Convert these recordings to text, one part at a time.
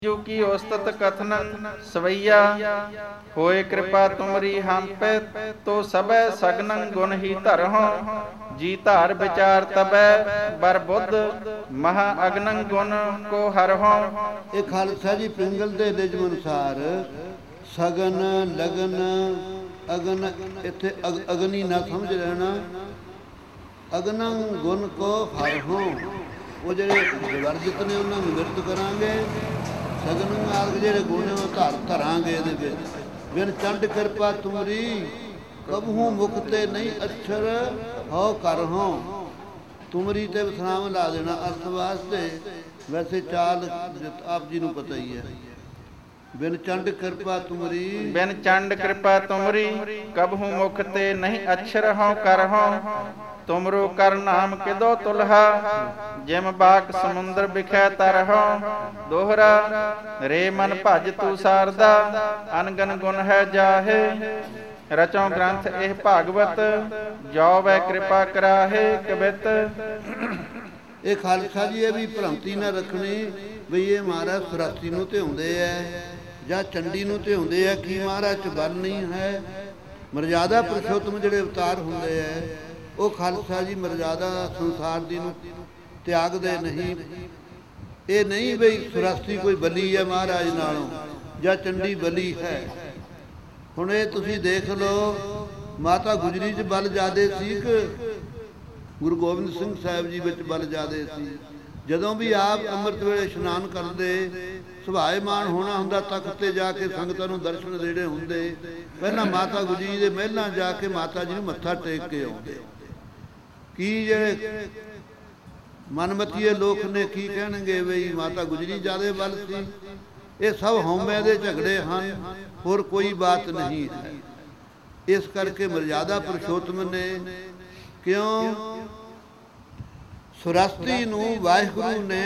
जो की औस्तत कथन सवैया होए कृपा तुमरी हम पे तो सबे सगनन गुण ही धरहों जी धार विचार तबे बर बुद्ध महा अग्नन गुण को हरहों। ਇਹ ਖਾਲਸਾ ਜੀ ਪਿੰਗਲ ਦੇ ਨਿਯਮ ਅਨੁਸਾਰ ਸਗਨ ਲਗਨ ਅਗਨ ਇੱਥੇ ਅਗਨੀ ਨਾ ਸਮਝ ਲੈਣਾ। ਅਗਨੰ ਗੁਣ ਕੋ ਹਰਹੋਂ ਉਹ ਜਿਹੜੇ ਵਰਜਿਤ ਨੇ ਉਹਨਾਂ ਨੂੰ ਮਿਰਤ ਕਰਾਂਗੇ। ਸਗਨ ਆਦਿ ਜਿਹੜੇ ਗੁਣ ਉਹ ਧਰਾਂਗੇ ਇਹਦੇ ਵਿੱਚ। ਬਿਨ ਚੰਡ ਕਿਰਪਾ ਤੁਮਰੀ ਕਬਹੂ ਮੁਖ ਤੇ ਨਹੀਂ ਅਛਰ ਹੋ ਕਰਹੋਂ। ਤੁਮਰੀ ਤੇ ਵਿਸਰਾਮ ਲਾ ਦੇਣਾ ਅਰਥ ਵਾਸਤੇ। ਵੈਸੇ ਚਾਲ ਆਪ ਜੀ ਨੂੰ ਪਤਾ ਹੀ ਹੈ। ਬਿਨ ਚੰਡ ਕਿਰਪਾ ਤੁਮਰੀ बिन चंड कृपा तुमरी कबहू मुख ते नहीं अक्षर हों करहों। तुमरो कर नाम किदो तुलहा जिम बाक समुंदर बिखै तरहों। दोहरा रे मन भज तू सारदा अनगन गुण है जाहे। रचों ग्रंथ एह भागवत जो वै कृपा कराहे कबित। ਇਹ ਖਾਲਸਾ ਜੀ ਇਹ ਵੀ ਭ੍ਰਾਂਤੀ ਨਾ ਰੱਖਣੀ ਬਈ ਇਹ ਮਹਾਰਾਜ ਸੁਰਾਤੀ ਨੂੰ ਧਿਆਉਂਦੇ ਹੈ ਜਾਂ ਚੰਡੀ ਨੂੰ ਧਿਆਉਂਦੇ ਹੈ ਕਿ ਮਹਾਰਾਜ ਚ ਬਲ ਨਹੀਂ ਹੈ। ਮਰਜ਼ਾਦਾ ਪੁਰਸ਼ੋਤਮ ਜਿਹੜੇ ਅਵਤਾਰ ਹੁੰਦੇ ਹੈ ਉਹ ਖਾਲਸਾ ਜੀ ਮਰਜ਼ਾਦਾ ਸੰਸਾਰ ਦੀ ਨੂੰ ਤਿਆਗਦੇ ਨਹੀਂ। ਇਹ ਨਹੀਂ ਬਈ ਸੁਰਾਤੀ ਕੋਈ ਬਲੀ ਹੈ ਮਹਾਰਾਜ ਨਾਲੋਂ ਜਾਂ ਚੰਡੀ ਬਲੀ ਹੈ। ਹੁਣ ਇਹ ਤੁਸੀਂ ਦੇਖ ਲਓ ਮਾਤਾ ਗੁਜਰੀ 'ਚ ਬਲ ਜ਼ਿਆਦੇ ਸੀ ਕਿ ਗੁਰੂ ਗੋਬਿੰਦ ਸਿੰਘ ਸਾਹਿਬ ਜੀ ਵਿੱਚ ਬਲ ਜ਼ਿਆਦੇ ਸੀ। ਜਦੋਂ ਵੀ ਆਪ ਅੰਮ੍ਰਿਤ ਵੇਲੇ ਇਸ਼ਨਾਨ ਕਰਦੇ ਸੁਭਾਏਮਾਨ ਹੋਣਾ ਹੁੰਦਾ ਤਖਤ ਤੇ ਜਾ ਕੇ ਸੰਗਤਾਂ ਨੂੰ ਦਰਸ਼ਨ ਦੇਣੇ ਹੁੰਦੇ। ਪਹਿਲਾਂ ਮਾਤਾ ਗੁਜਰੀ ਦੇ ਮਹਿਲਾਂ ਜਾ ਕੇ ਮਾਤਾ ਜੀ ਨੂੰ ਮੱਥਾ ਟੇਕ ਕੇ ਆਉਂਦੇ। ਕੀ ਜਿਹੜੇ ਮਨਮਤੀਏ ਲੋਕ ਨੇ ਕੀ ਕਹਿਣਗੇ ਬਈ ਮਾਤਾ ਗੁਜਰੀ ਜ਼ਿਆਦੇ ਬਲ ਸੀ। ਇਹ ਸਭ ਹਉਮੈ ਦੇ ਝਗੜੇ ਹਨ, ਹੋਰ ਕੋਈ ਬਾਤ ਨਹੀਂ ਹੈ। ਇਸ ਕਰਕੇ ਮਰਜ਼ਾਦਾ ਪੁਰਸ਼ੋਤਮ ਨੇ ਕਿਉਂ ਸੁਰਸਤੀ ਨੂੰ ਵਾਹਿਗੁਰੂ ਨੇ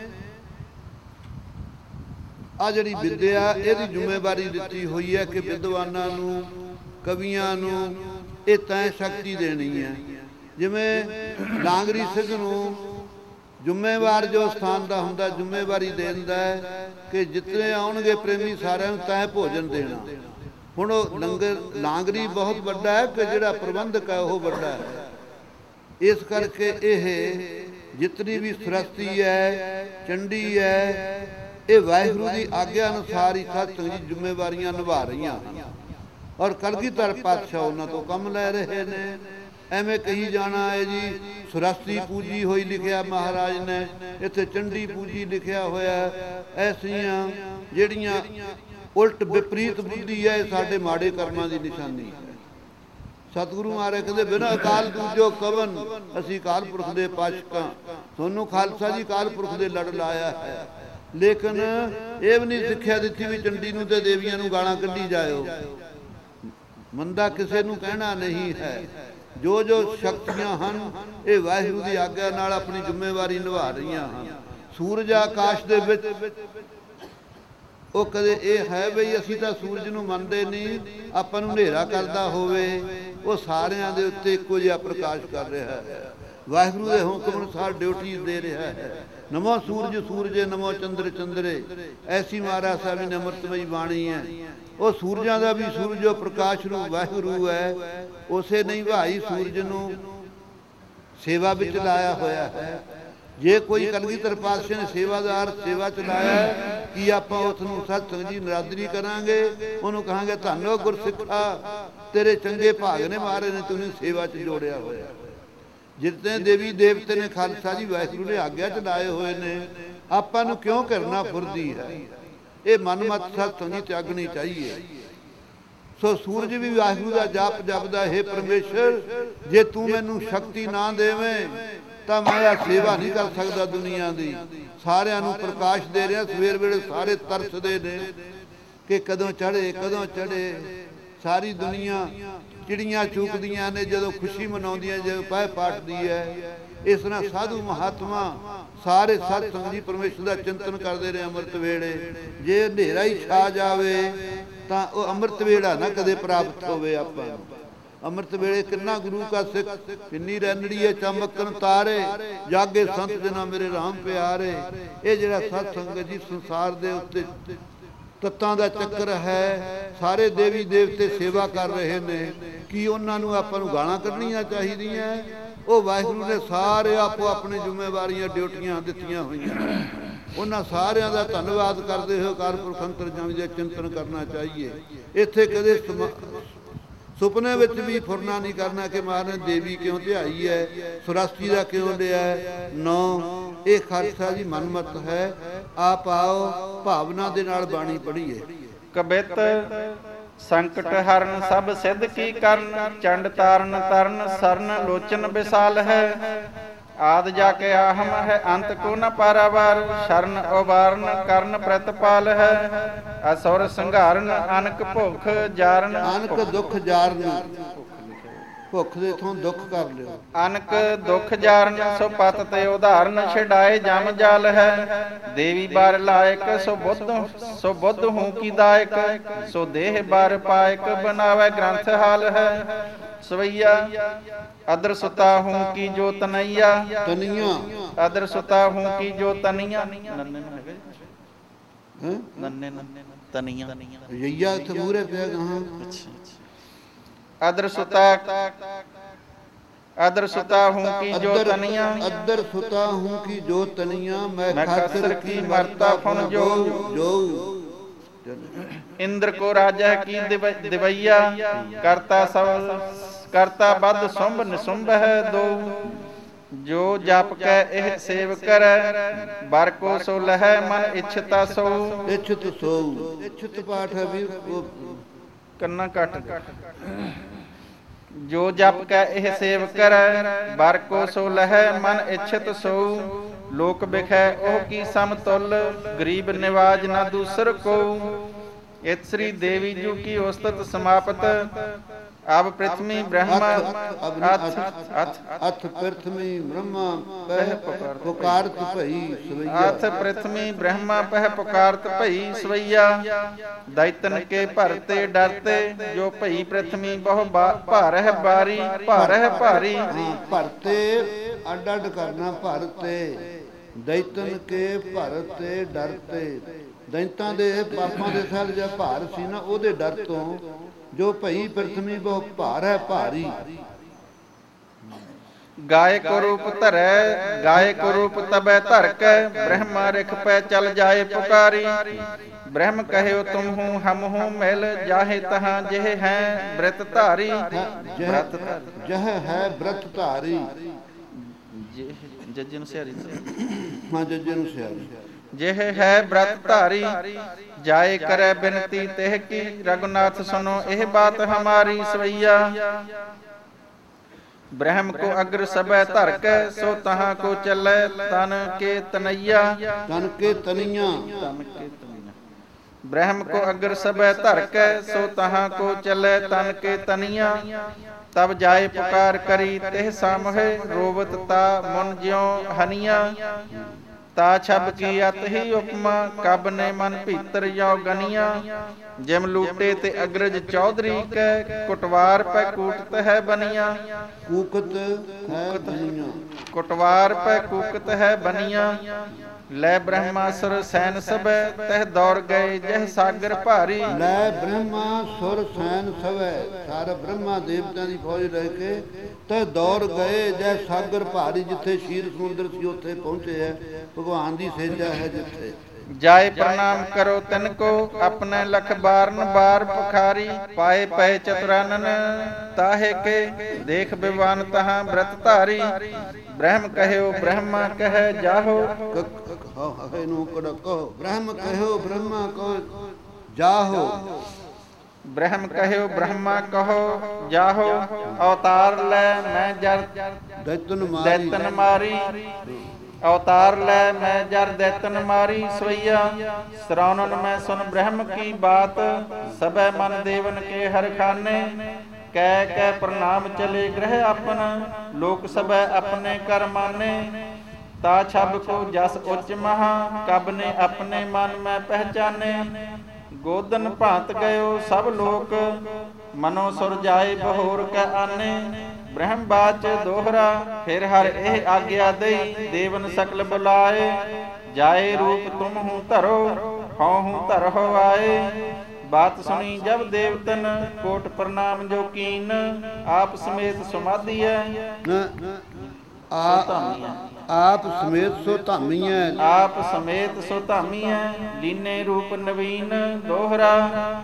ਆ ਜਿਹੜੀ ਵਿਦਿਆ ਇਹਦੀ ਜ਼ਿੰਮੇਵਾਰੀ ਦਿੱਤੀ ਹੋਈ ਹੈ ਕਿ ਵਿਦਵਾਨਾਂ ਨੂੰ ਕਵੀਆਂ ਨੂੰ ਇਹ ਤੈਅ ਸ਼ਕਤੀ ਦੇਣੀ ਹੈ। ਜਿਵੇਂ ਲਾਂਗਰੀ ਸਿੰਘ ਨੂੰ ਜ਼ਿੰਮੇਵਾਰ ਜੋ ਸਥਾਨ ਦਾ ਹੁੰਦਾ ਜ਼ਿੰਮੇਵਾਰੀ ਦੇ ਦਿੰਦਾ ਹੈ ਕਿ ਜਿਤਨੇ ਆਉਣਗੇ ਪ੍ਰੇਮੀ ਸਾਰਿਆਂ ਨੂੰ ਤੈਅ ਭੋਜਨ ਦੇਣਾ। ਹੁਣ ਉਹ ਲੰਗਰ ਲਾਂਗਰੀ ਬਹੁਤ ਵੱਡਾ ਹੈ ਕਿ ਜਿਹੜਾ ਪ੍ਰਬੰਧਕ ਹੈ ਉਹ ਵੱਡਾ ਹੈ। ਇਸ ਕਰਕੇ ਇਹ ਜਿਤਨੀ ਵੀ ਸੁਰਸਤੀ ਹੈ ਚੰਡੀ ਹੈ ਇਹ ਵਾਹਿਗੁਰੂ ਦੀ ਆਗਿਆ ਅਨੁਸਾਰ ਹੀ ਸਤਿ ਸੰਗਤ ਦੀ ਜ਼ਿੰਮੇਵਾਰੀਆਂ ਨਿਭਾ ਰਹੀਆਂ ਹਨ। ਔਰ ਕਲਗੀਧਰ ਪਾਤਸ਼ਾਹ ਉਹਨਾਂ ਤੋਂ ਕੰਮ ਲੈ ਰਹੇ ਨੇ। ਐਵੇਂ ਕਹੀ ਜਾਣਾ ਹੈ ਜੀ ਸੁਰਸਤੀ ਪੂਜੀ ਹੋਈ ਲਿਖਿਆ ਮਹਾਰਾਜ ਨੇ, ਇੱਥੇ ਚੰਡੀ ਪੂਜੀ ਲਿਖਿਆ ਹੋਇਆ। ਐਸੀਆਂ ਜਿਹੜੀਆਂ ਉਲਟ ਵਿਪਰੀਤ ਬੁੱਧੀ ਹੈ ਸਾਡੇ ਮਾੜੇ ਕਰਮਾਂ ਦੀ ਨਿਸ਼ਾਨੀ ਹੈ। ਸਤਿਗੁਰੂ ਮਹਾਰਾਜ ਕਹਿੰਦੇ ਬਿਨਾਂ ਅਕਾਲ ਦੂਜੋ ਕਵਨ ਅਸੀਂ ਅਕਾਲ ਪੁਰਖ ਦੇ ਪਾਸ਼ਕਾਂ। ਤੁਹਾਨੂੰ ਖਾਲਸਾ ਜੀ ਅਕਾਲ ਪੁਰਖ ਦੇ ਲੜ ਲਾਇਆ ਹੈ। ਲੇਕਿਨ ਇਹ ਵੀ ਨਹੀਂ ਸਿੱਖਿਆ ਦਿੱਤੀ ਵੀ ਚੰਡੀ ਨੂੰ ਤੇ ਦੇਵੀਆਂ ਨੂੰ ਗਾਲਾਂ ਕੱਢੀ ਜਾਇਓ। ਮੰਦਾ ਕਿਸੇ ਨੂੰ ਕਹਿਣਾ ਨਹੀਂ ਹੈ। ਜੋ ਜੋ ਸ਼ਕਤੀਆਂ ਹਨ ਇਹ ਵਾਹਿਗੁਰੂ ਦੀ ਆਗਿਆ ਨਾਲ ਆਪਣੀ ਜ਼ਿੰਮੇਵਾਰੀ ਨਿਭਾ ਰਹੀਆਂ ਹਨ। ਸੂਰਜ ਆਕਾਸ਼ ਦੇ ਵਿੱਚ ਉਹ ਕਦੇ ਇਹ ਹੈ ਬਈ ਅਸੀਂ ਤਾਂ ਸੂਰਜ ਨੂੰ ਮੰਨਦੇ ਨਹੀਂ, ਆਪਾਂ ਨੂੰ ਹਨੇਰਾ ਕਰਦਾ ਹੋਵੇ। ਉਹ ਸਾਰਿਆਂ ਦੇ ਉੱਤੇ ਇੱਕੋ ਜਿਹਾ ਪ੍ਰਕਾਸ਼ ਕਰ ਰਿਹਾ ਹੈ। ਵਾਹਿਗੁਰੂ ਦੇ ਹੁਕਮ ਅਨੁਸਾਰ ਡਿਊਟੀ ਦੇ ਰਿਹਾ ਹੈ। ਨਮੋ ਸੂਰਜ ਸੂਰਜੇ ਨਮੋ ਚੰਦਰ ਚੰਦਰੇ ਐਸੀ ਮਹਾਰਾਜ ਸਾਹਿਬ ਨੇ ਅੰਮ੍ਰਿਤਮਈ ਬਾਣੀ ਹੈ। ਉਹ ਸੂਰਜਾਂ ਦਾ ਵੀ ਸੂਰਜ ਉਹ ਪ੍ਰਕਾਸ਼ ਰੂਪ ਵਾਹਿਗੁਰੂ ਹੈ। ਉਸੇ ਨਹੀਂ ਭਾਈ ਸੂਰਜ ਨੂੰ ਸੇਵਾ ਵਿੱਚ ਲਾਇਆ ਹੋਇਆ ਹੈ। ਜੇ ਕੋਈ ਕਲਗੀਧਰ ਪਾਤਸ਼ਾਹ ਨੇ ਸੇਵਾਦਾਰ ਸੇਵਾ ਚਲਾਇਆ ਕਿ ਆਪਾਂ ਉਸ ਨੂੰ ਸਤ ਸੰਗਤ ਜੀ ਨਰਾਦਰੀ ਕਰਾਂਗੇ। ਉਹਨੂੰ ਕਹਾਂਗੇ ਧੰਨੋ ਗੁਰਸਿੱਖਾ ਤੇਰੇ ਚੰਗੇ ਭਾਗ ਨੇ ਮਹਾਰਾਜ ਨੇ ਤੈਨੂੰ ਸੇਵਾ 'ਚ ਜੋੜਿਆ ਹੋਇਆ। ਜਿਤਨੇ ਦੇਵੀ ਦੇਵਤੇ ਨੇ ਖਾਲਸਾ ਜੀ ਵਾਹਿਗੁਰੂ ਨੇ ਆਗਿਆ 'ਚ ਲਾਏ ਹੋਏ ਨੇ ਆਪਾਂ ਨੂੰ ਕਿਉਂ ਕਰਨਾ ਫੁਰਦੀ ਹੈ। ਇਹ ਮਨਮਤ ਸਤ ਸੰਗਤ ਤਿਆਗਣੀ ਚਾਹੀਏ। ਸੋ ਸੂਰਜ ਵੀ ਵਾਹਿਗੁਰੂ ਦਾ ਜਾਪ ਜਪਦਾ ਹੈ ਪਰਮੇਸ਼ਰ ਜੇ ਤੂੰ ਮੈਨੂੰ ਸ਼ਕਤੀ ਨਾ ਦੇਵੇਂ ਤਾਂ ਮੈਂ ਇਹ ਸੇਵਾ ਨਹੀਂ ਕਰ ਸਕਦਾ ਦੁਨੀਆ ਦੀ। ਸਾਰਿਆਂ ਨੂੰ ਪ੍ਰਕਾਸ਼ ਦੇ ਰਿਹਾ। ਸਵੇਰ ਵੇਲੇ ਸਾਰੇ ਤਰਸਦੇ ਨੇ ਕਿ ਕਦੋਂ ਚੜ੍ਹੇ ਕਦੋਂ ਚੜ੍ਹੇ। ਸਾਰੀ ਦੁਨੀਆ ਚਿੜੀਆਂ ਚੂਕਦੀਆਂ ਨੇ ਜਦੋਂ ਖੁਸ਼ੀ ਮਨਾਉਂਦੀਆਂ ਜਦੋਂ ਪਾਠ ਪਾਠਦੀ ਹੈ। ਇਸ ਤਰ੍ਹਾਂ ਸਾਧੂ ਮਹਾਤਮਾ ਸਾਰੇ ਸਤ ਸੰਗਤ ਜੀ ਪਰਮੇਸ਼ਰ ਦਾ ਚਿੰਤਨ ਕਰਦੇ ਰਹੇ ਅੰਮ੍ਰਿਤ ਵੇਲੇ। ਜੇ ਹਨੇਰਾ ਹੀ ਛਾ ਜਾਵੇ ਤਾਂ ਉਹ ਅੰਮ੍ਰਿਤ ਵੇਲਾ ਨਾ ਕਦੇ ਪ੍ਰਾਪਤ ਹੋਵੇ ਆਪਾਂ ਨੂੰ। ਅੰਮ੍ਰਿਤ ਵੇਲੇ ਕਿੰਨਾ ਗੁਰੂ ਕਾ ਸਿੱਖ, ਕਿੰਨੀ ਰੈਨੜੀਏ ਚਮਕਨ ਤਾਰੇ, ਜਾਗੇ ਸੰਤ ਜਨਾ ਮੇਰੇ ਰਾਮ ਪਿਆਰੇ। ਇਹ ਜਿਹੜਾ ਸਤ ਸੰਗਤ ਜੀ ਸੰਸਾਰ ਦੇ ਉੱਤੇ ਤੱਤਾਂ ਦਾ ਚੱਕਰ ਹੈ, ਸਾਰੇ ਦੇਵੀ ਦੇਵਤੇ ਸੇਵਾ ਕਰ ਰਹੇ ਨੇ। ਕੀ ਉਹਨਾਂ ਨੂੰ ਆਪਾਂ ਨੂੰ ਗਾਲਾਂ ਕੱਢਣੀਆਂ ਚਾਹੀਦੀਆਂ? ਉਹ ਵਾਹਿਗੁਰੂ ਨੇ ਸਾਰੇ ਆਪੋ ਆਪਣੀ ਜ਼ਿੰਮੇਵਾਰੀਆਂ ਡਿਊਟੀਆਂ ਦਿੱਤੀਆਂ ਹੋਈਆਂ। ਉਹਨਾਂ ਸਾਰਿਆਂ ਦਾ ਧੰਨਵਾਦ ਕਰਦੇ ਹੋਏ ਅਕਾਲ ਪੁਰਖ ਅੰਤਰਜਾਮੀ ਦਾ ਚਿੰਤਨ ਕਰਨਾ ਚਾਹੀਏ। ਇੱਥੇ ਕਦੇ ਸੁਪਨੇ ਵਿੱਚ ਵੀ ਫੁਰਨਾ ਨਹੀਂ ਕਰਨਾ ਕਿ ਮਹਾਰਾਜ ਦੇਵੀ ਕਿਉਂ ਧਿਆਈ ਹੈ, ਸੁਰਸਤੀ ਦਾ ਕਿਉਂ ਲਿਆ ਨੌ। ਇਹ ਖਾਲਸਾ ਜੀ ਮਨਮਤ ਹੈ। ਆਪ ਆਓ ਭਾਵਨਾ ਦੇ ਨਾਲ ਬਾਣੀ ਪੜ੍ਹੀਏ। ਕਬਿਤ ਸੰਕਟ ਹਰਨ ਸਭ ਸਿੱਧ ਕੀ ਕਰਨ, ਚੰਡ ਤਾਰਨ ਤਰਨ ਸਰਨ ਲੋਚਨ ਵਿਸਾਲ ਹੈ। ਆਦ ਜਾ ਕੇ ਆਹਮ ਹੈ ਅੰਤ ਕੋ ਨ ਪਾਰਾਵਾਰ, ਸ਼ਰਨ ਉਬਾਰਨ ਕਰਨ ਪ੍ਰਤਪਾਲ ਹੈ। ਅਸੁਰ ਸੰਘਾਰਨ ਅਨਕ ਭੁੱਖ ਜਾਰਨ, ਅਨਕ ਦੁੱਖ ਜਾਰਨ, ਭੁੱਖ ਦੇ ਥੋਂ ਦੁੱਖ ਕਰ ਲਿਓ। ਅਨਕ ਦੁੱਖ ਜਾਰਨ ਸੋ ਪਤ ਤੇ ਉਦਾਹਰਨ, ਛਡਾਏ ਜਮ ਜਾਲ ਹੈ। ਦੇਵੀ ਬਾਰ ਲਾਇਕ ਸੋ ਬੁੱਧ ਹੂੰ ਕੀ ਦਾਇਕ, ਸੋ ਦੇਹ ਬਾਰ ਪਾਇਕ ਬਣਾਵੇ ਗ੍ਰੰਥ ਹਾਲ ਹੈ। ਸਵਈਆ ਅਦਰ ਸੁਤਾ ਹੂੰ ਕੀ ਜੋ ਤਨਈਆ, ਅਦਰ ਸੁਤਾ ਹੂੰ ਕੀ ਜੋ ਤਨੀਆ। ਨੰਨੇ ਤਨੀਆ ਯਈਆ ਇੱਥੇ ਮੂਹਰੇ ਪਿਆ ਗਾਹਾਂ। ਅਦਰ ਸੁਤਾ ਹੂੰ ਕੀ ਜੋ ਤਨੀਆ, ਅਦਰ ਸੁਤਾ ਹੂੰ ਕੀ ਜੋ ਤਨੀਆ, ਮੈਂ ਖਾਤਰ ਕੀ ਮਰਤਾ ਫਨ ਜੋ। ਇੰਦਰ ਕੋ ਰਾਜਾ ਕੀ ਦਿਵਈਆ, ਕਰਤਾ ਬਦ ਸੁੰਭ ਨਿਸੁੰਭ ਹੈ ਦੋ। ਜੋ ਜਪ ਕੈ ਇਹ ਸੇਵ ਕਰੈ, ਬਰ ਕੋ ਸੋ ਲਹੈ ਮਨ ਇੱਛਤਾ ਸੋ। ਇੱਛਤ ਸੋ, ਇੱਛਤ ਪਾਠ ਹੈ ਵੀ ਕੰਨਾ ਕੱਟ। ਜੋ ਜਪ ਕੈ ਇਹ ਸੇਵ ਕਰੈ, ਬਰ ਕੋ ਸੋ ਲਹੈ ਮਨ ਇੱਛਤ ਸੋ। ਲੋਕ ਬਿਖੈ ਉਹ ਕੀ ਸਮਤੁਲ, ਗਰੀਬ ਨਿਵਾਜ ਨਾ ਦੂਸਰ ਕੋ। ਇਤ ਸ੍ਰੀ ਦੇਵੀ ਜੂ ਕੀ ਉਸਤਤ ਸਮਾਪਤ, ਅਬ ਪ੍ਰਿਥਵੀ ਬ੍ਰਹਮਾ ਅਥ ਪ੍ਰਿਥਵੀ ਬ੍ਰਹਮਾ ਪਹਿ ਪੁਕਾਰਤ ਭਈ ਸਵਈਆ। ਅਥ ਪ੍ਰਿਥਵੀ ਬ੍ਰਹਮਾ ਪਹਿ ਪੁਕਾਰਤ ਭਈ ਸਵਈਆ। दैतन के भरते डरते, जो भई ਪ੍ਰਿਥਵੀ ਬਹੁ ਭਾਰ ਹੈ ਬਾਰੀ, ਭਾਰ ਹੈ ਭਾਰੀ। ਭਰਤੇ ਅੱਡ ਅੱਡ ਕਰਨਾ, ਭਰਤੇ ਦੈਤਨ ਕੇ ਭਰਤੇ ਡਰਤੇ। ਦੈਤਾਂ ਦੇ ਪਾਪਾਂ ਦੇ ਸਾਲ ਜਿਹੜਾ ਭਾਰ ਸੀ ਨਾ, ਉਹਦੇ ਡਰ ਤੋਂ ਜੋ ਭਈ ਪ੍ਰਿਥਵੀ ਬਹੁ ਭਾਰ ਹੈ ਭਾਰੀ। गायक रूप धरै, गायक रूप तबै धर कै, ब्रह्मा रिख पै चल जाए पुकारी। ब्रह्म कहे तुम हूँ हम हूँ मिल, जाहे तहाँ जह है व्रत धारी। जह है व्रत धारी, जज्जे नूं सिहारी, हाँ जज्जे नूं सिहारी। जह है व्रत धारी, जाए करे बिनती तेह की। रघुनाथ सुनो एह बात हमारी सवैया। ब्रह्म को अग्र सबै धर कै, सो तहाँ को चलै तन के तनैया। तन के तनिया, ब्रह्म को अग्र सबै धर कै, सो तहाँ को चलै तन के तनिया। तब जाए पुकार करी तेह सामहे, रोवत ता मुन ज्यों हनिया। ता छब की अत ही उपमा, कब ने मन भीतर यो गनिया। जिम लूटे ते अग्रज चौधरी कै, कुटवार पै कूटत है बनिया। कूकत है बनिया, कुटवार पै कूकत है बनिया। लै ब्रह्मासुर सैन सबै, तह दौड़ गए जह सागर भारी। लै ब्रह्मा सुर सैन सबै, सारा ब्रह्मा देवतां दी फौज रह के तह दौड़ गए जह सागर भारी। जिथे शीर समुंदर सी उत्थे पहुंचे है, भगवान दी सेजा है जिथे। जाए प्रणाम करो तिनको, अपने लख बारन बार पुखारी। पाए पै चतुरानन ताहे के, देख विवान तहाँ व्रत धारी। ब्रह्म कहो ब्रह्मा कह जाहो, ब्रह्म कहो ब्रह्मा कहो जाहो। ब्रह्म कहो ब्रह्मा कहो जाहो। अवतार लै मैं जर दैतन मारी। अवतार लै मैं जर दैतन मारी सवैया। श्रवणन मैं सुन ब्रह्म की बात, सबै मन देवन के हर खाने। कह कह प्रणाम चले ग्रह अपना, लोक सबै अपने कर माने। ता छब को जस उच्च महा, कब ने अपने मन में पहचाने। ਗੋਦਨ ਭਾਂਤ ਗਇਓ ਸਭ ਲੋਕ, ਮਨੋ ਸੁਰ ਜਾਏ ਬਹੋਰ ਕੈ ਆਨੇ। ਬ੍ਰਹਮ ਬਾਚ ਦੋਹਰਾ ਫਿਰ ਹਰ ਇਹ ਆਗਿਆ ਦਈ, ਦੇਵਨ ਸਕਲ ਬੁਲਾਏ। ਜਾਏ ਰੂਪ ਤੁਮ ਹੂੰ ਧਰੋ, ਹਉ ਹੂੰ ਧਰਹੁ ਆਏ। ਬਾਤ ਸੁਣੀ ਜਬ ਦੇਵਤਨ, ਕੋਟ ਪ੍ਰਣਾਮ ਜੋ ਕੀਨ। ਆਪ ਸਮੇਤ ਸਮਾਧੀਐ ਆਪ ਸਮੇਤ ਸੋ ਧਾਮੀਐ, ਆਪ ਸਮੇਤ ਸੋ ਧਾਮੀਐ। ਲੀਨੇ ਰੂਪ ਨਵੀਨ ਦੋਹਰਾ,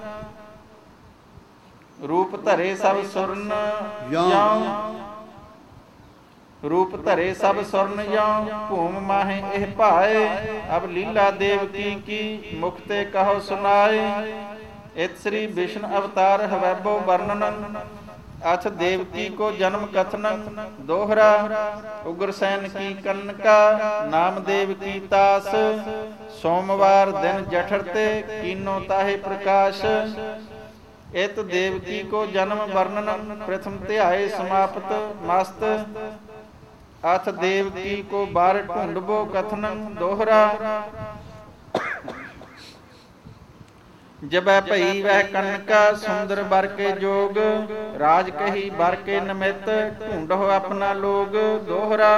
ਰੂਪ ਧਰੇ ਸਭ ਸੁਰਨ ਯਉ। ਰੂਪ ਧਰੇ ਸਭ ਸੁਰਨ ਯਉ, ਭੂਮ ਮਾਹੇ ਇਹ ਭਾਏ। ਅਬ ਲੀਲਾ ਦੇਵ ਕੀ ਮੁਖ ਤੇ ਕਹੋ ਸੁਨਾਏ। ਇਤ ਸ੍ਰੀ ਵਿਸ਼ਨ ਅਵਤਾਰ ਹਵੈਬੋ ਵਰਣਨ, ਅਥ ਦੇਵਕੀ ਕੋ ਜਨਮ ਕਥਨੰ ਦੋਹਰਾ। ਉਗਰਸੈਨ ਕੀ ਕਨਕਾ, ਨਾਮ ਦੇਵ ਕੀ ਤਾਸ। ਸੋਮਵਾਰ ਦਿਨ ਜਠਰ ਤੇ, ਕੀਨੋ ਤਾਹੇ ਪ੍ਰਕਾਸ਼। ਇਤ ਦੇਵਕੀ ਕੋ ਜਨਮ ਵਰਣਨ, ਪ੍ਰਥਮ ਧਿਆਏ ਸਮਾਪਤ ਮਸਤ। ਅਥ ਦੇਵਕੀ ਕੋ ਬਾਰ ਢੂੰਡਬੋ ਕਥਨੰ ਦੋਹਰਾ। ਜਬੈ ਭਈ ਵਹਿ ਕਨਕਾ, ਸੁੰਦਰ ਬਰ ਕੇ ਜੋਗ। ਰਾਜ ਕਹੀ ਬਰ ਕੇ ਨਿਮਿਤ, ਢੂੰਡੋ ਆਪਣਾ ਲੋਗ ਦੋਹਰਾ।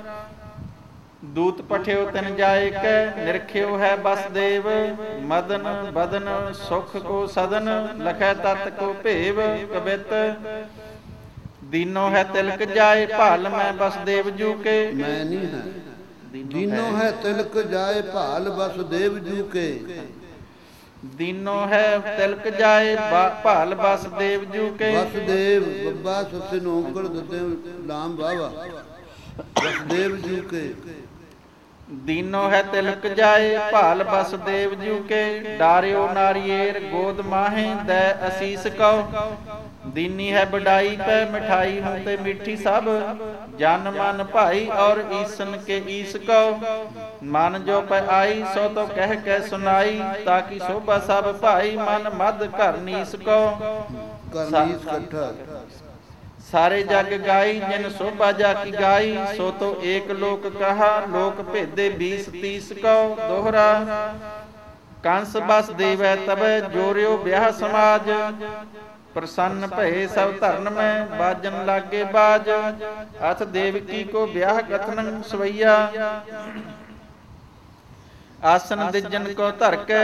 ਦੂਤ ਪਠਿਓ ਤਿਨ ਜਾਏ ਕੈ, ਨਿਰਖਿਓ ਹੈ ਬਸ ਦੇਵ। ਮਦਨ ਬਦਨ ਸੁਖ ਕੋ ਸਦਨ, ਲਖੈ ਤਤ ਕੋ ਭੇਵ ਕਬਿਤ। ਦੀਨੋ ਹੈ ਤਿਲਕ ਜਾਏ ਭਾਲ, ਮੈਂ ਬਸ ਦੇਵ ਜੂ ਕੇ। ਮੈਂ ਨਹੀਂ ਹੈ ਦੀਨੋ ਹੈ ਤਿਲਕ ਜਾਏ ਭਾਲ, ਬਸ ਦੇਵ ਜੂ ਕੇ। ਦੀਨੋ ਹੈ ਤਿਲਕ ਜਾਏ ਭਾਲ, ਬਸ ਦੇਵ ਜੂ ਕੇ। ਬਸ ਦੇਵ ਬੱਬਾ ਸੱਸੇ ਨੂੰ ਓਂਕੜ ਦਿੱਤੇ ਲਾਮ ਵਾਵਾ, ਬਸ ਦੇਵ ਜੂ ਕੇ। ਦੀਨੋ ਹੈ ਤਿਲਕ ਜਾਏ ਭਾਲ, ਬਸ ਦੇਵ ਜੂ ਕੇ। ਡਾਰਿਓ ਨਾਰੀਏਰ ਗੋਦ ਮਾਹੇ, ਦੈ ਅਸੀਸ ਕਉ। ਦੀਨੀ ਹੈ ਬਡਾਈ ਪੈ, ਮਿਠਾਈ ਹੂੰ ਤੇ ਮਿੱਠੀ ਸਭ। ਜਨ ਮਨ ਭਾਈ ਔਰ ਈਸਨ ਕੇ ਈਸ ਕਉ। ਮਨ ਜੋ ਪੈ ਆਈ, ਸੋ ਤੋ ਕਹਿ ਕੇ ਸੁਨਾਈ। ਤਾਕੀ ਸ਼ੋਭਾ ਸਭ ਭਾਈ, ਮਨ ਮਦ ਘਰ ਨੀਸ ਕਉ। ਸਾਰੇ ਜਗ ਗਾਈ, ਜਿਨ ਸ਼ੋਭਾ ਜਾ ਕੀ ਗਾਈ। ਸੋ ਤੋ ਏਕ ਲੋਕ ਕਹਾ, ਲੋਕ ਭੇਦੇ 20 30 ਕਉ ਦੋਹਰਾ। ਕੰਸ ਬਸ ਦੇਵੈ ਤਬੈ, ਜੋਰਿਓ ਵਿਆਹ ਸਮਾਜ। ਪ੍ਰਸੰਨ ਭਏ ਸਭ ਧਰਨ ਮੈਂ, ਬਾਜਨ ਲਾਗੇ ਬਾਜ। ਅਥ ਦੇਵਕੀ ਕੋ ਵਿਆਹ ਕਥਨੰ ਸਵਈਆ। ਆਸਨ ਦਿਜਨ ਕੋ ਧਰ ਕੇ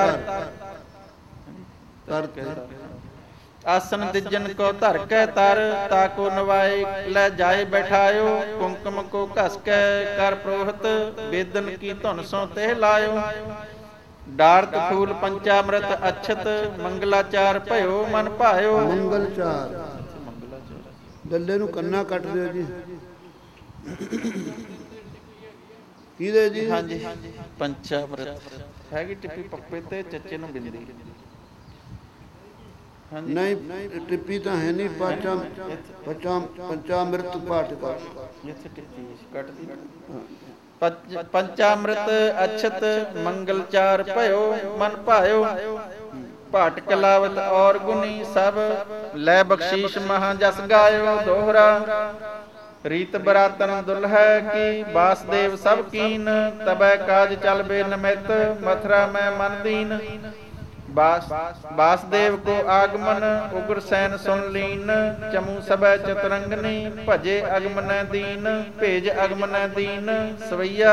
ਆਸਨ ਦਿਜਨ ਕੋ ਧਰ ਕੇ ਤਰ। ਤਾਕੋ ਨਵਾਏ ਲੈ ਜਾਏ ਬੈਠਾਇਓ। ਕੁੰਕਮ ਕੋ ਘਸ ਕੇ ਕਰ ਪ੍ਰੋਹਤ, ਬੇਦਨ ਕੀ ਧੁਨ ਸੋ ਤੇ ਲਾਇਓ। ਡਾਰਤ ਫੂਲ ਪੰਚਾਮ੍ਰਿਤ ਅਛਤ, ਮੰਗਲਾਚਾਰ ਭਇਓ ਮਨ ਭਾਇਓ। ਮੰਗਲਚਾਰ ਦੱਲੇ ਨੂੰ ਕੰਨਾ ਕੱਟ ਦਿਓ ਜੀ। ਕਿਹਦੇ ਜੀ? ਹਾਂਜੀ ਪੰਚਾਮ੍ਰਿਤ ਹੈਗੀ ਟਿੱਪੀ ਪੱਪੇ ਤੇ ਚੱਚੇ ਨੂੰ ਬਿੰਦੀ। ਨਹੀਂ ਟਿੱਪੀ ਤਾਂ ਹੈ ਨਹੀਂ। ਪੰਚਾਮ੍ਰਿਤ ਪਾਠ ਕਰ ਇੱਥੇ ਟਿੱਪੀ ਕੱਟ ਦੀ। ਪੰਚਾਮ੍ਰਿਤ ਅਛਤ, ਮੰਗਲਚਾਰ ਭਇਓ ਮਨ ਭਾਇਓ। ਭਾਟ ਕਲਾਵਤ ਔਰ ਗੁਨੀ ਸਭ, ਲੈ ਬਖਸ਼ੀਸ਼ ਮਹਾ ਜਸ ਗਾਇਓ ਦੋਹਰਾ। ਰੀਤ ਬਰਾਤਨ ਦੁਲਹੈ ਕੀ, ਬਾਸਦੇਵ ਸਭ ਕੀਨ। ਤਬੈ ਕਾਜ ਚਲ ਬੇ ਨਿਮਿਤ, ਮਥੁਰਾ ਮੈਂ ਮਨ ਦੀਨ। ਬਾਸਦੇਵ ਕੋ ਆਗਮਨ, ਉਗਰਸੈਨ ਸੁਨ ਲੀਨ। ਚਮੂ ਸਭੈ ਚਤਰੰਗਨੀ, ਭਜੇ ਅਗਮਨੈ ਦੀਨ। ਭੇਜ ਅਗਮਨੈ ਦੀਨ ਸਵਈਆ।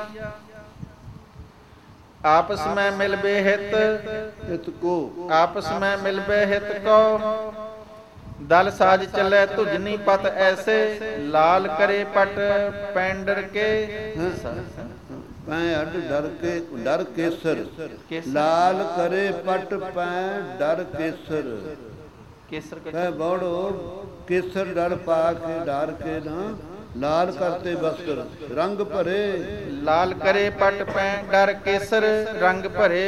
ਆਪਸ ਮੈਂ ਮਿਲ ਬੇ ਹਿਤ ਕੋ, ਆਪਸ ਮੈਂ ਮਿਲ ਬੇ ਹਿਤ ਕੋ। ਦਲ ਸਾਜ ਚਲੇ ਤੁਜਨੀ ਪਤ ਐਸੇ, ਲਾਲ ਕਰੇ ਪਟ ਪੈਂਡਰ ਕੇ। ਪੈ ਅੱਡ ਡਰ ਕੇਸਰ, ਲਾਲ ਕਰੇ ਪਟ ਪੈ ਡਰ ਕੇਸਰ। ਕੇਸਰ ਕਹਿ ਬੜੋ ਕੇਸਰ ਡਰ ਪਾ ਕੇ ਡਰ ਕੇ ਨਾ, ਲਾਲ ਕਰਤੇ ਬਸਤਰ ਰੰਗ ਭਰੇ। ਲਾਲ ਕਰੇ ਪਟ ਪੈ ਡਰ ਕੇਸਰ, ਰੰਗ ਭਰੇ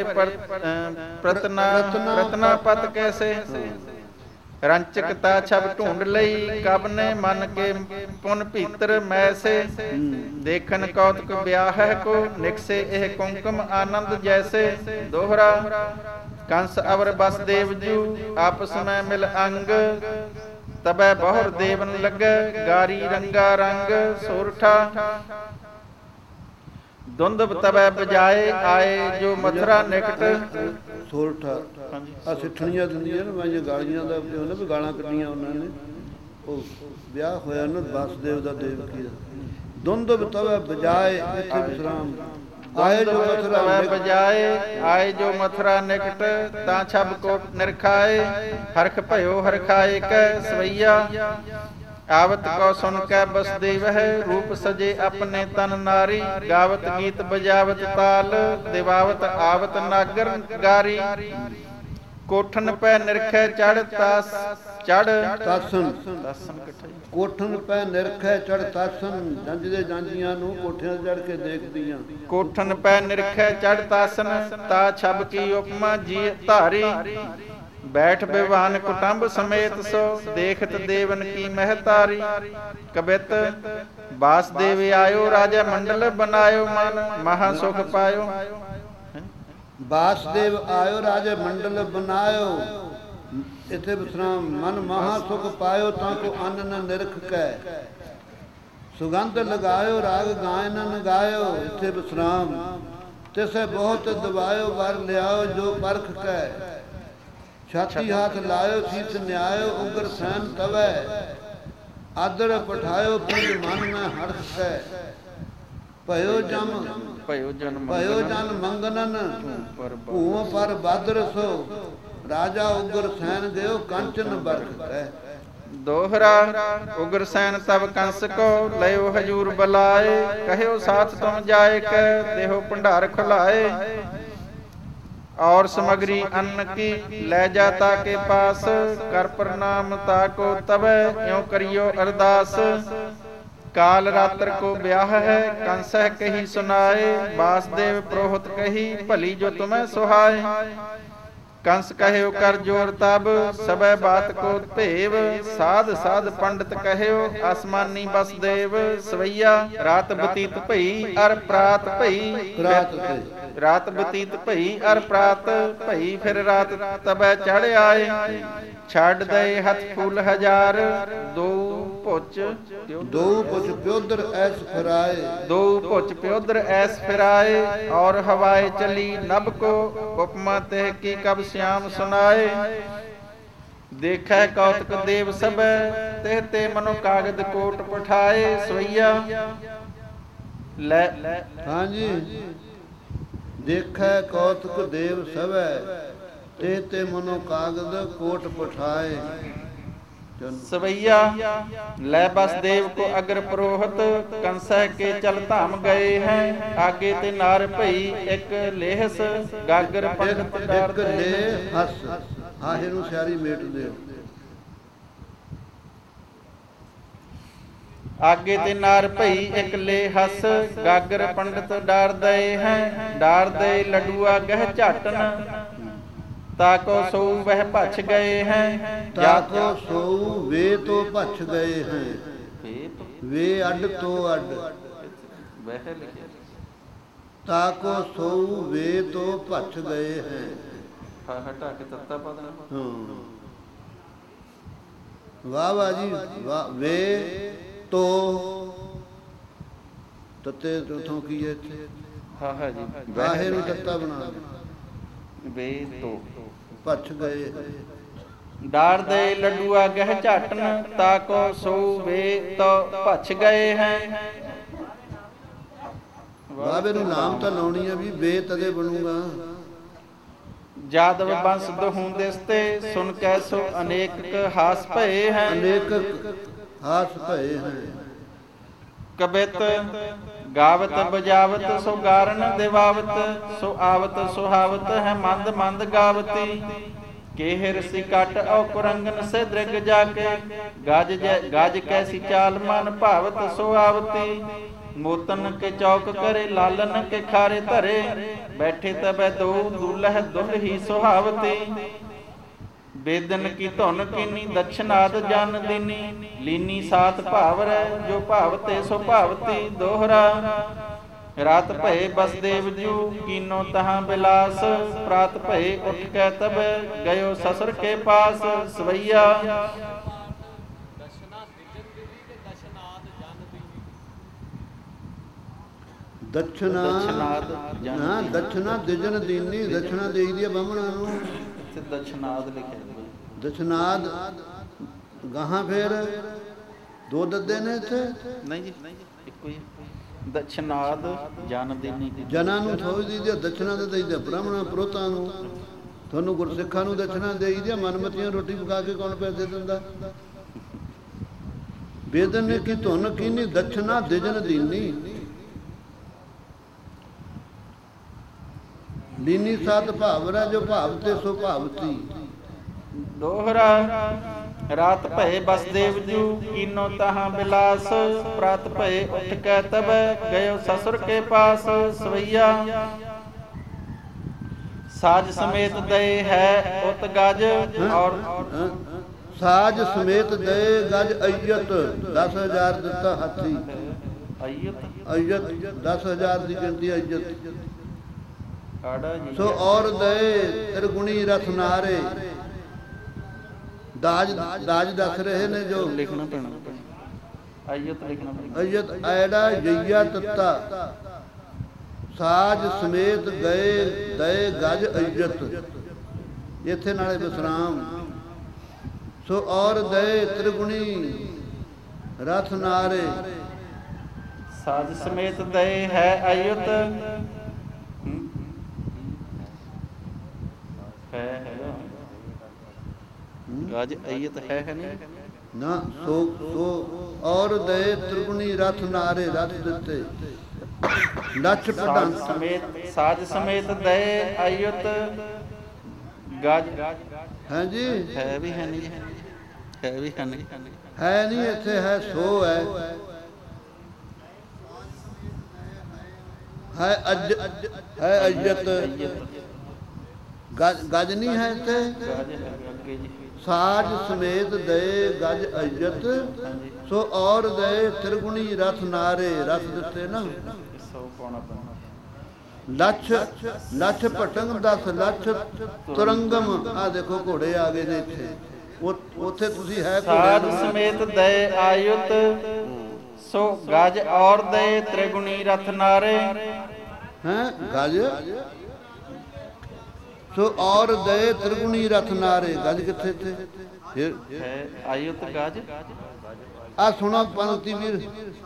ਪ੍ਰਤਨਾ ਪਤ ਕੈਸੇ। ਰੰਚਕਤਾ ਛਬ ਢੂੰਡ ਲਈ, ਕਬ ਨੇ ਮਨ ਕੇ ਪੁਨ ਭੀਤਰ ਮੈਸੇ। ਦੇਖਨ ਕੌਤਕ ਵਿਆਹ ਕੋ, ਨਿਕਸੇ ਇਹ ਕੁੰਕਮ ਆਨੰਦ ਜੈਸੇ ਦੋਹਰਾ। ਕੰਸ ਅਵਰ ਬਸ ਦੇਵ ਜੂ, ਆਪਸ ਮੈਂ ਮਿਲ ਅੰਗ। ਤਬੈ ਬਹੁਰ ਦੇਵਨ ਲੱਗੈ, ਗਾਰੀ ਰੰਗਾ ਰੰਗ ਸੋਰਠਾ। ਦੁੰਦਬ ਤਬੈ ਬਜਾਏ ਆਏ ਜੋ ਮਥੁਰਾ ਨਿਕਟ। ਸੋਰਠਾ ਆ ਸਿੱਠਣੀਆਂ ਦਿੰਦੀਆਂ ਨੇ ਮੈਂ ਗਾਲੀਆਂ ਦਾ ਨਾ ਵੀ ਗਾਲਾਂ ਕੱਢੀਆਂ ਉਹਨਾਂ ਨੇ। ਉਹ ਵਿਆਹ ਹੋਇਆ ਨਾ ਵਾਸੁਦੇਵ ਦਾ ਦੇਵਕੀ ਦਾ। ਦੁੰਦਬ ਤਬੈ ਬਜਾਏ ਇੱਥੇ ਵਿਸਰਾਮ ਆਏ ਜੋ ਮਥੁਰਾ ਬਜਾਏ ਆਏ ਜੋ ਮਥੁਰਾ ਨਿਕਟ। ਤਾਂ ਛਬ ਕੋਟ ਨਿਰਖਾਏ ਹਰਖ ਭਇਓ ਹਰਖਾਏ ਕੈ ਸਵਈਆ। ਆਵਤ ਕੋ ਸੁਨ ਕੈ ਬਸਦੇਵ ਹੈ ਰੂਪ ਸਜੇ ਆਪਣੇ ਤਨ ਨਾਰੀ। ਗਾਵਤ ਗੀਤ ਬਜਾਵਤ ਤਾਲ ਦਿਵਾਵਤ ਆਵਤ ਨਾਗਰ ਗਾਰੀ। ਕੋਠਨ ਪੈ ਨਿਰਖੈ ਚੜ ਤਾਸ ਚੜ ਤਾਸਨ ਇਕੱਠਾ ਕੋਠਨ ਪੈ ਨਿਰਖੈ ਚੜ ਤਾਸਨ। ਜੰਝ ਦੇ ਜਾਂਝੀਆਂ ਨੂੰ ਕੋਠਿਆਂ ਤੇ ਚੜ ਕੇ ਦੇਖਦੀਆਂ। ਕੋਠਨ ਪੈ ਨਿਰਖੈ ਚੜ ਤਾਸਨ ਤਾ ਛਬ ਕੀ ਉਪਮਾ ਜੀ ਧਾਰੀ। ਬੈਠ ਬਿਵਾਨ ਕੁਟੰਬ ਸਮੇਤ ਸੋ ਦੇਖਤ ਦੇਵਨ ਕੀ ਮਹਿਤਾਰੀ। ਕਬਿਤ ਵਾਸੁਦੇਵ ਆਇਓ ਰਾਜਾ ਮੰਡਲ ਬਨਾਇਓ ਮਨ ਮਹਾ ਸੁਖ ਪਾਇਓ। ਵਾਸੁਦੇਵ ਆਇਓ ਰਾਜਾ ਮੰਡਲ ਬਨਾਇਓ ਇੱਥੇ ਵਿਸਰਾਮ। ਮਨ ਮਹਾ ਸੁਖ ਪਾਇਓ ਤਾਂ ਕੋ ਅੰਨ ਨ ਨਿਰਖ ਕੈ। ਸੁਗੰਧ ਲਗਾਇਓ ਰਾਗ ਗਾਇਨ ਨ ਗਾਇਓ ਇੱਥੇ ਵਿਸਰਾਮ। ਤਿਸੈ ਬਹੁਤ ਦਵਾਇਓ ਵਰ ਲਿਆਓ ਜੋ ਪਰਖ ਕੈ। ਛਾਤੀ ਹੱਥ ਲਾਇਓ ਸੀਸ ਨਿਆਇਓ ਉਗਰ ਸੈਨ ਤਵੈ। ਆਦਰ ਪਠਾਇਓ ਪੁੰਜ ਮਨ ਮੈਂ ਹਰਖ ਕੈ। ਭਇਓ ਜਨ ਮੰਗਨਨ ਭੂਮ ਪਰ ਬਾਦਰ ਸੋ। ਰਾਜਾ ਉਗਰ ਸੈਨ ਦਿਓ ਕੰਚਨ ਬਰਖ ਕੈ। ਦੋਹਰਾ ਉਗਰ ਸੈਨ ਤਬ ਕੰਸ ਕੋ ਲਇਓ ਹਜੂਰ ਬੁਲਾਏ। ਕਹਿਓ ਸਾਥ ਤੁਮ ਜਾਏ ਕੈ ਦੇਹੋ ਭੰਡਾਰ ਖੁਲਾਏ। और समग्री अन्न की ले जाता के पास। कर प्रणाम ताको तब यों करियो अरदास। काल रात्र को ब्याह है कंस कही सुनाए। वासुदेव प्रोहत कही भली जो तुम्हें सुहाए। कंस कहो कर जोर तब सबे बात को भेव। साध साध पंडित कहो आसमानी बसदेव। सवैया रात बतीत भई अर प्रात भई। रात बतीत भई अर प्रात भई फिर रात तबे चढ़ आए। छड़ दे हथ फूल हजार दो पुच प्योदर ऐस फिराए। दो पुच प्योदर ऐस फिराए। और हवाए चली नभ को उपमा तेह की कब श्याम सुनाए। देखै कौतक देव सब तेह ते मनो कागद कोट पठाए। सोइया ले हाँ जी देखै कौतक देव सब ते ते मनो कागद कोट पठाए। सवैया लै बसदेव को अग्र पुरोहित कंस के चल धाम गए हैं। आगे ते नार भई एक लेहस गागर पंडित एक लेहस आहे ਨੂੰ ਸਿਆਰੀ ਮੇਟ ਦਿਓ। आगे ते नार भई एक लेहस गागर पंडित डार दए हैं। डार दे लडुआ गह झाटन ताको सो वह भछ गए हैं। ताको सो वे तो भछ गए हैं। वे अड तो अड ताको सो वे तो भछ गए हैं। हटा के तत्ता पा देना। वाह वाह जी वाह। वे तो तत्ते उथों की है इत्थे। हाँ हाँ जी वाहे ਨੂੰ ਤੱਤਾ ਬਣਾ ਵੇ ਤੋ ਭੱਛ ਗਏ। डार दे लडुआ गह झाटन ताको सो वे तो भछ गए हैं। ਬਾਬੇ ਨੂੰ ਨਾਮ ਤਾਂ ਲਾਉਣੀ ਆ ਵੀ ਵੇ ਤਦੇ ਬਣੂਗਾ। जादव बंस दोहूं दिसते सुन कैसो अनेक हास भये हैं। अनेक हास भये हैं। कबित गावत बजावत सो गारन दिवावत। सो आवत सुहावत है मंद मंद गावती। केहर सी कट औ कुरंगन से दृग जाके। गाज कैसी चाल मन भावत सो आवती। मोतन के चौक करे लालन के खारे धरे। बैठे तबे दो दूल्ह दुल्ही सुहावती। बेदन की धुन कीनी दक्षिणाद जान दीनी। लीनी सात भावर जो भावते सो भावती। दोहरा रात भये बसदेव जू कीनो तहां बिलास। प्रात भये उठ के तब गयो ससुर के पास। सवैया ਦਛਨਾ ਹਾਂ ਦਛਨਾ ਦਿਜਨ ਦੀਨੀ ਦਛਨਾ ਦੇਈ ਦੀ ਬਾਹਮਣਾਂ ਨੂੰ ਇੱਥੇ ਦਛਨਾਦ ਲਿਖਿਆ ਜੀ। ਦਛਨਾਦ ਗਾਹਾਂ ਫੇਰ ਦੋ ਦੱਦੇ ਨੇ ਇੱਥੇ ਨਹੀਂ ਜੀ ਇੱਕੋ ਹੀ ਦਛਨਾਦ ਜਨ ਦੇਣੀ ਜਨਾਂ ਨੂੰ ਥੋੜੀ ਦੀ ਦਛਨਾ ਦੇ ਦੇਈ ਦੇ ਬ੍ਰਾਹਮਣਾਂ ਪ੍ਰੋਤਾਂ ਨੂੰ ਤੁਹਾਨੂੰ ਗੁਰਸਿੱਖਾਂ ਨੂੰ ਦਛਨਾ ਦੇਈ ਦੀ ਮਨਮਤੀਆਂ ਰੋਟੀ ਪਕਾ ਕੇ ਕੌਣ ਪੈਸੇ ਦਿੰਦਾ ਬੇਦਨ ਨੇ ਕੀ ਧੁਨ ਕੀਨੀ ਦਛਨਾ ਦਿਜਨ ਦੀਨੀ ਲੀਨੀ ਸਾਧ ਭਾਵਰਾ ਜੋ ਭਾਵ ਤੇ ਸੋ ਭਾਵਤੀ ਦੋਹਰਾ ਰਾਤ ਭਏ ਬਸਦੇਵ ਜੂ ਕੀਨੋ ਤਹਾਂ ਬਿਲਾਸ ਪ੍ਰਾਤ ਭਏ ਉੱਠ ਕੇ ਤਬ ਗਇਓ ਸਸੁਰ ਕੇ ਪਾਸ ਸਵਈਆ ਸਾਜ ਸਮੇਤ ਦਏ ਹੈ ਉਤ ਗਜ ਔਰ ਸਾਜ ਸਮੇਤ ਦਏ ਗਜ ਅਯਤ 10,000 ਦਿੱਤਾ ਹਾਥੀ ਅਯਤ 10,000 ਦੀ ਗਿਣਤੀ ਅਯਤ ਸੋ ਔਰ ਦਏ ਤਿਰਗੁਣੀ ਰਥ ਨਾਰੇ ਦਾਜ ਦੱਸ ਰਹੇ ਨੇ ਜੋ ਲਿਖਣਾ ਪੈਣਾ ਅਯਤ ਲਿਖਣਾ ਪੈਣਾ ਅਯਤ ਐੜਾ ਜਈਆ ਤੱਤਾ ਸਾਜ ਸਮੇਤ ਗਏ ਦਏ ਗਜ ਅਯਤ ਇੱਥੇ ਨਾਲੇ ਵਿਸਰਾਮ ਸੋ ਔਰ ਦਏ ਤ੍ਰਿਗੁਣੀ ਰਥ ਨਾਰੇ ਸਾਜ ਸਮੇਤ ਦਏ ਹੈ ਅਯਤ ਹੈ ਗਜ ਅਯਤ ਹੈ ਨਹੀਂ ਨਾ ਸੋ ਔਰ ਦਏ ਤ੍ਰਿਗੁਣੀ ਰਥ ਨਾਰੇ ਰਥ ਦਿੱਤੇ ਲੱਛ ਪ੍ਰਧਾਨ ਸਮੇਤ ਸਾਜ ਸਮੇਤ ਦਏ ਅਯਤ ਗਜ ਹਾਂਜੀ ਹੈ ਵੀ ਹੈ ਨਹੀਂ ਹੈ ਵੀ ਹੈ ਨਹੀਂ ਹੈ ਨਹੀਂ ਇੱਥੇ ਹੈ ਸੋ ਹੈ ਅਜ ਹੈ ਅਯਤ ਗਜ ਨਹੀਂ ਹੈ ਇੱਥੇ ਸਾਜ ਸਮੇਤ ਦਏ ਗਜ ਅਯਤ ਸੋ ਔਰ ਦਏ ਤ੍ਰਿਗੁਣੀ ਰਥ ਨਾਰੇ ਰਥ ਦਿੱਤੇ ਨਾ ਲੱਛ ਭਟੰਗ 10 ਲੱਛ ਤੁਰੰਗਮ ਆ ਦੇਖੋ ਘੋੜੇ ਆ ਗਏ ਨੇ ਇੱਥੇ ਉੱਥੇ ਤੁਸੀਂ ਹੈ ਸਾਜ ਸਮੇਤ ਦਏ ਆਯੁਤ ਸੋ ਗਜ ਔਰ ਦਏ ਤ੍ਰਿਗੁਣੀ ਰਥ ਨਾਰੇ ਹੈ ਗਜ ਸੋ ਔਰ ਦਏ ਤ੍ਰਿਗੁਣੀ ਰਥ ਨਾਰੇ ਗਜ ਕਿੱਥੇ ਤੇ ਫਿਰ ਹੈ ਆਯੁਤ ਗਜ ਆ ਸੁਣੋ ਪੰਕਤੀ ਵੀਰ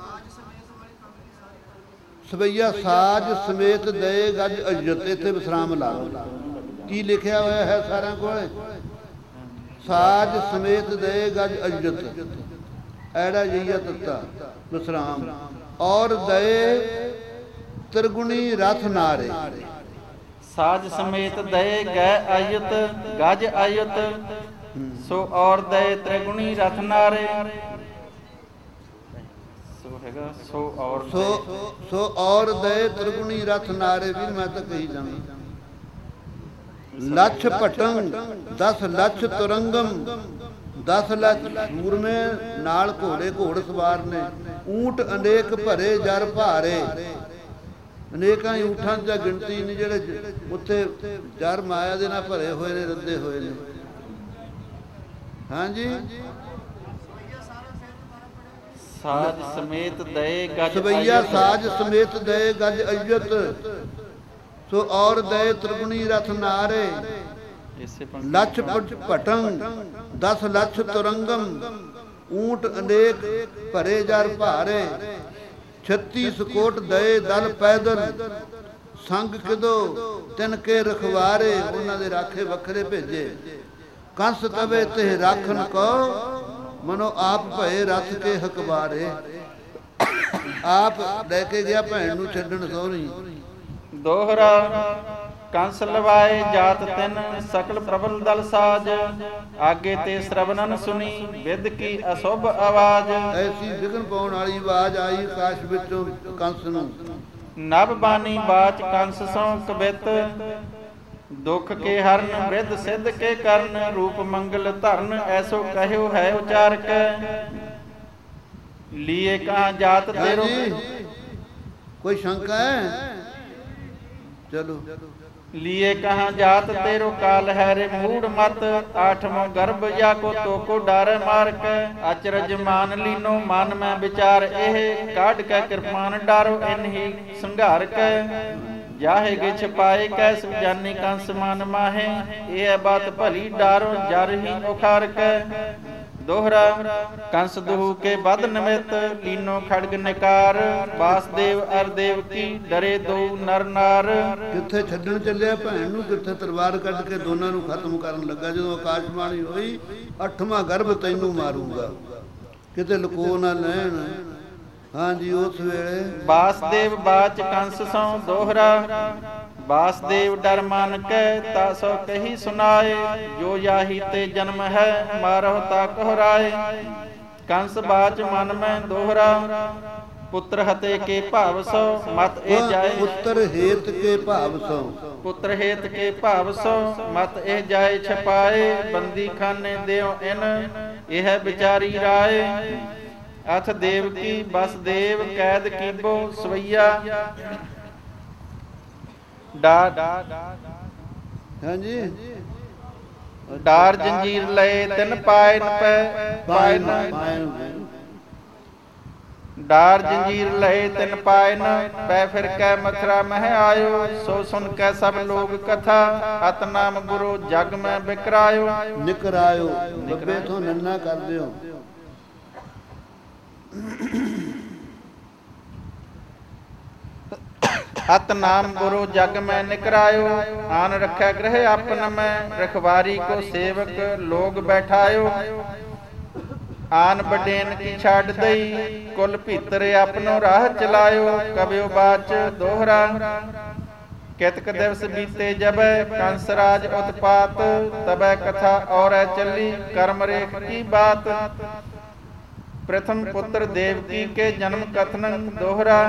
ਸਵਈਆ ਸਾਜ ਸਮੇਤ ਦਏ ਗਜ ਅਯਤ ਇੱਥੇ ਵਿਸਰਾਮ ਲਾਓ ਕੀ ਲਿਖਿਆ ਹੋਇਆ ਹੈ ਸਾਰਿਆਂ ਕੋਲ ਸਾਜ ਸਮੇਤ ਦਏ ਗਜ ਅਯਤ ਐੜਾ ਜਈਆ ਤੱਤਾ ਵਿਸਰਾਮ ਔਰ ਦਏ ਤ੍ਰਿਗੁਣੀ ਰਥ ਨਾਰੇ ਸਾਜ ਸਮੇਤ ਦਏ ਗੈ ਅਯਤ ਗਜ ਅਯਤ ਸੋ ਔਰ ਦਏ ਤ੍ਰਿਗੁਣੀ ਰਥ ਨਾਰੇ ਸੋ ਹੈਗਾ ਸੋ ਔਰ ਦਏ ਤ੍ਰਿਗੁਣੀ ਰਥ ਨਾਰੇ ਵੀ ਮੈਂ ਤਾਂ ਕਹੀ ਜਾਵਾਂ ਲੱਛ ਭਟੰਗ 10 ਲੱਛ ਤੁਰੰਗਮ 10 ਲੱਖ ਸੂਰਮੇ ਨਾਲ ਘੋੜ ਸਵਾਰ ਨੇ ਊਂਟ ਅਨੇਕ ਭਰੇ ਜਰ ਭਾਰੇ ਅਨੇਕਾਂ ਹੀ ਊਠਾਂ ਦੀ ਗਿਣਤੀ ਨਹੀਂ ਜਿਹੜੇ ਉੱਥੇ ਜਰ ਮਾਇਆ ਦੇ ਨਾਲ ਭਰੇ ਹੋਏ ਨੇ ਰੱਦੇ ਹੋਏ ਨੇ ਹਾਂਜੀ ਸਾਜ ਸਮੇਤ ਦਏ ਗਜ ਸਵਈਆ ਸਾਜ ਸਮੇਤ ਦਏ ਗਜ ਅਯਤ ਸੋ ਔਰ ਦਏ ਤ੍ਰਿਗੁਣੀ ਰਥ ਨਾਰੇ ਲੱਛ ਭਟੰਗ 10 ਲੱਛ ਤੁਰੰਗਮ ਊਂਟ ਅਨੇਕ ਭਰੇ ਜਰ ਭਾਰੇ 36 ਕੋਟ ਦਏ ਦਲ ਪੈਦਲ ਸੰਗ ਕਿਦੋ ਤਿਨ ਕੇ ਰਖਵਾਰੇ ਉਹਨਾਂ ਦੇ ਰਾਖੇ ਵੱਖਰੇ ਭੇਜੇ ਕੰਸ ਤਵੇ ਤੇ ਰਾਖਨ ਕੋ ਮਨੋ ਆਪ ਭਏ ਰਥ ਕੇ ਹਕਵਾਰੇ ਆਪ ਲੈ ਕੇ ਗਿਆ ਭੈਣ ਨੂੰ ਛੱਡਣ ਸੋਹਣੀ ਦੋਹਰਾ ਕੰਸ ਲਵਾਏ ਜਾਤ ਤਿੰਨ ਸਕਲ ਪ੍ਰਬਲ ਦਲ ਸਾਜ ਆਗੇ ਤੇ ਸ਼ਰਵਨਨ ਸੁਣੀ ਵਿਦ ਕੀ ਅਸੁਭ ਆਵਾਜ਼ ਐਸੀ ਵਿਗਨ ਪਾਉਣ ਵਾਲੀ ਆਵਾਜ਼ ਆਈ ਆਕਾਸ਼ ਵਿੱਚੋਂ ਕੰਸ ਨੂੰ ਨਭ ਬਾਣੀ ਬਾਚ ਕੰਸ ਸੋ ਕਬਿਤ ਦੁਖ ਕੇ ਹਰਨ ਬ੍ਰਿਧ ਸਿੱਧ ਕੇ ਕਰਨ ਰੂਪ ਮੰਗਲ ਧਰਨ ਐਸੋ ਕਹਿਓ ਹੈ ਉਚਾਰਕ ਲੀਏ ਕਹਾਂ ਜਾਤ ਤੇਰੋ ਕੋਈ ਸ਼ੰਕਾ ਹੈ ਚਲੋ लिए कहाँ जात तेरो काल है रे मूड मत आठवों गर्भ या को तो को डार मार के अचरज मान लीनो मन में विचार एह काट के कृपान डारो इन ही संघार के जाहे गे छपाए कैस जानी कंस मान माहे यह बात भली डारो जर ही उखार के दोहरा कंस दुहु के बद निमित लीनो खड़ग निकार वासदेव अरदेव की डरे दो नर नार। किथे छड्डण ਚੱਲਿਆ ਭੈਣ ਨੂੰ, ਕਿੱਥੇ ਤਲਵਾਰ ਕੱਢ ਕੇ ਦੋਨਾਂ ਨੂੰ ਖਤਮ ਕਰਨ ਲੱਗਾ। ਜਦੋਂ ਆਕਾਸ਼ਬਾਣੀ ਹੋਈ 8ਵਾਂ ਗਰਭ ਤੈਨੂੰ ਮਾਰੂਗਾ, ਕਿਤੇ ਲੁਕੋ ਨਾ ਲੈਣ। ਹਾਂਜੀ ਉਸ ਵੇਲੇ ਵਾਸदेव बाच कंस सौ दोहरा वासदेव डर मान के तासो कही सुनाए जो याही ते जन्म है मारो ता कोहराए। कंस बाच मन में दोहरा पुत्र हते के भाव सो मत ए जाए पुत्र हेत के भाव सो पुत्र हेत के भाव सो मत ए जाए छपाए बंदी खाने देओ इन यह बिचारी राय। अथ देव की बसदेव कैद कीबो सवैया डार ਹਾਂਜੀ डार जंजीर लए तिन पायन पे पायन डार जंजीर लए तिन पायन पै फिर कै मथुरा मह आयो सो सुन कै सब लोग कथा अत नाम गुरु जग में बिकरायो ਨਿਕਰਾਇਓ ਬੱਬੇ ਤੋਂ ਨੰਨਾ ਕਰ ਦਿਓ। अत नाम गुरु जग में निकरायो आन रखै ग्रह अपन में रखवारी को सेवक लोग बैठायो। आन बडेन की छाड़ दई कुल भीतर अपनो राह चलायो कबियो बाच दोहरा। कितक दिवस बीते जब कंस राज उत्पात तबै कथा और चली कर्म रेख की बात। प्रथम पुत्र देवकी के जन्म कथन दोहरा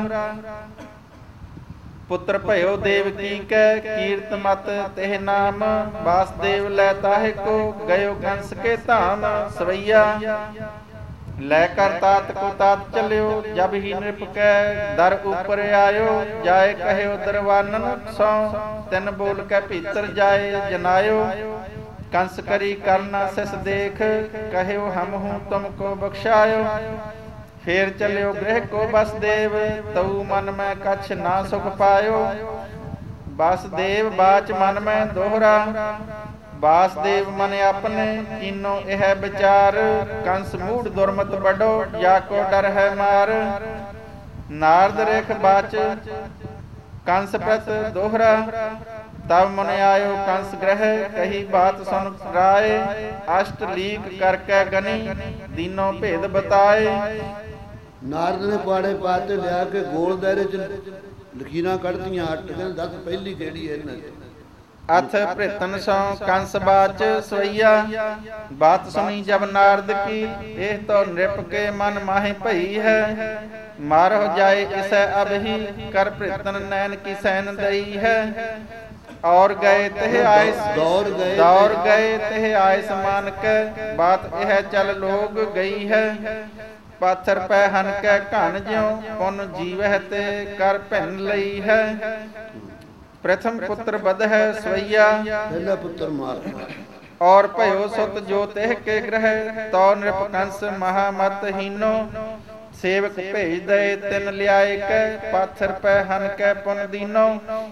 पुत्र भयो देवकी कै कीर्त मत तेह नाम वासदेव लैता है को गयो कंस के धाम सवैया। लैकर तात को तात चलियो जब ही नृप कै दर ऊपर आयो जाए कहो दरवानन सौ तिन बोल के भीतर जाए जनायो। कंस करी करना सिस देख कहो हम हूँ तुमको बख्शायो। फिर चलियो गृह को बसदेव तऊ मन में कछ ना सुख पायो। वासदेव बाच मन में दोहरा वासदेव मन अपने कीनो यह विचार कंस मूड दुर्मत बड़ो जाको डर है मार। नारद रेख बाच कंस प्रत दोहरा तब मन आयो कंस ग्रह कही बात सुन राय। अष्ट लीक करके गनी दीनों भेद बताए। ਨਾਰਦ ਨੇ ਪਾੜੇ ਪਾ ਤੇ ਲਿਆ ਕੇ ਗੋਲ ਦਾਇਰੇ ਚ ਲਕੀਰਾਂ ਕੱਢਦੀਆਂ 8 ਕਹਿੰਦੇ 10 ਪਹਿਲੀ ਕਿਹੜੀ ਹੈ ਇਹਨਾਂ ਚ। अथ भृतन सौ कंस बाच सवैया बात सुनी जब नारद की एह तो नृप के मन माहे भई है। मारो जाए इसे अब ही कर भृतन नैन की सैन दई है। और गए तह आय दौड़ गए तह आय समान के बात यह चल लोग गई है। पाथर पै हन कै घन ज्यों पुन जीवह ते कर भिन लई है। प्रथम पुत्र बध है सवैया पहला पुत्र मार और भयो सुत जो तेह के ग्रह तो नृप कंस महामत हीनो। सेवक भेज दे तिन लियाए कै पाथर पै हन कै पुन दीनो।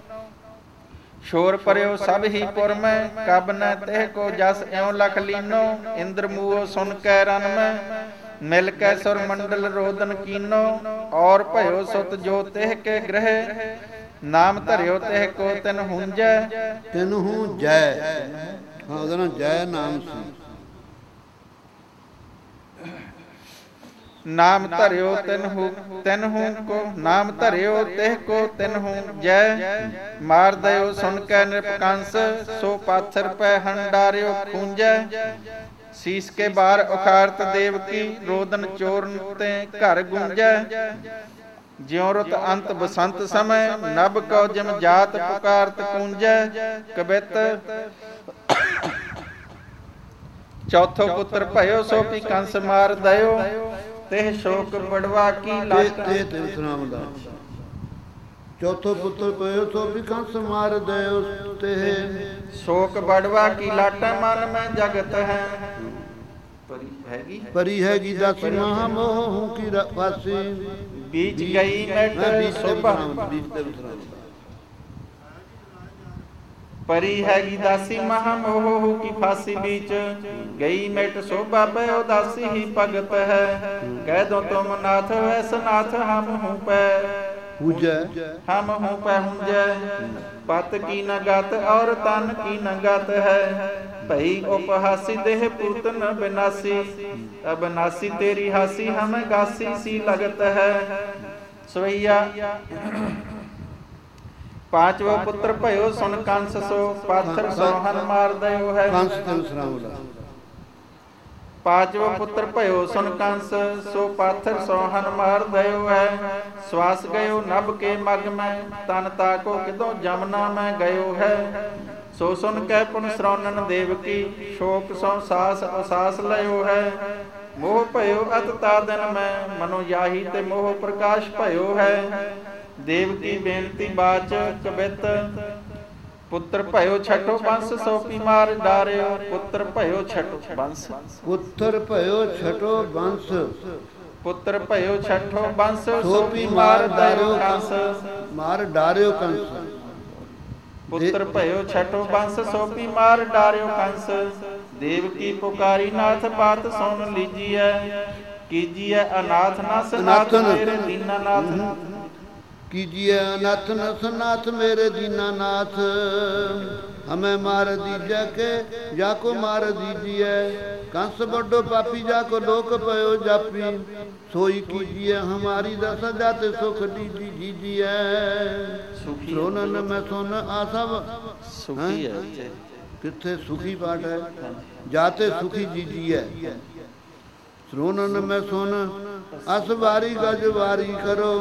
शोर परयो सब ही पुर में कब न तेह को जस एवं लख लीनो। इंद्र मुओ सुन कै रन में मिल कै सुर मंडल रोदन कीनो। और भयो सुत जो तेह के ग्रह नाम धरियो तेह को तिन हुंजै ਤਿਨ ਹੂੰ ਜੈ। ਹਾਂ ਉਹਦਾ ਨਾਮ ਜੈ ਨਾਮ ਸੀ। नाम धरियो तिन हूँ को नाम धरियो तेह को तिन हूँ जय। मार दयो सुन कै नृप कंस सो पाथर पै हंडारियो खूंजै। शीश के बार उखारत देव की रोदन चोरन ते घर गूंजै। ज्यों रुत अंत बसंत समय नभ को जिम जात पुकारत कूंजै। कबित चौथो पुत्र भयो सो भी कंस मार दयो तेह शोक बड़वा की लाट। ਚੌਥੋ ਪੁੱਤਰ ਪਇਓ ਸੋ ਵੀ ਕੰਸ ਮਾਰ ਦਇਓ ਤੇ। ਸ਼ੋਕ ਬੜਵਾ ਕੀ ਲਾਟਾ ਮਨ ਮੈਂ ਜਗਤ ਹੈ। ਪਰੀ ਹੈਗੀ ਦਾਸੀ ਮਹਾ ਮੋਹ ਹੂੰ ਕੀ ਫਾਸੀ। ਬੀਚ ਗਈ ਮਿਟ ਸੋਭਾ ਪਰੀ ਹੈਗੀ ਦਾਸੀ ਮਹਾ ਮੋਹ ਕੀ ਫਾਸੀ। बीच गई मिट शोभा पयो दासी ही भगत है। कह दो तुम नाथ वैस नाथ हम हूँ पै हम हूँ पै हुंजै। पत की न गत और तन की न गत है। भई उपहासी देह पूतन बिनासी। अबनासी तेरी हासी हमें गासी सी लगत है। सवैया पांचवो पुत्र भयो सुन कंस सो पाथर सोहन मार दयो है। पांचवो पुत्र भयो सुन कंस सो पाथर सोहन मार दयो है। श्वास गयो नभ के मग में तन ताको किदो जमना में गयो है। सो सुन कै पुन श्रवणन देव की शोक सो सास असास लयो है। मोह भयो अत तादन में मनो याही ते मोह प्रकाश भयो है। देव की बेनती बाच कबित पुत्र भयो छठो बंश सो मार डार्यो। पुत्र भयो छठो बंश पुत्र भयो छठो बंश पुत्र भयो छठो बंश सो मार डार्यो कंस। मार डार्यो कंस। पुत्र भयो छठो बंश सो मार डार्यो कंस। देव की पुकारी नाथ बात सुन लीजिए। कीजिए अनाथ न सनाथ मेरे दीनानाथ। कीजिए अनाथ न सनाथ मेरे दीनानाथ। हमें मार दीजिए के जाको मार दीजिए। कंस बड़ो पापी जाको लोक पयो जापी। सोई कीजिए हमारी दशा जाते सुख दीजिए। सोनन में सोन आसव किथे सुखी पाठ है। जाते सुखी दीजिए। श्रोनन में सुन असवारी गजवारी करो।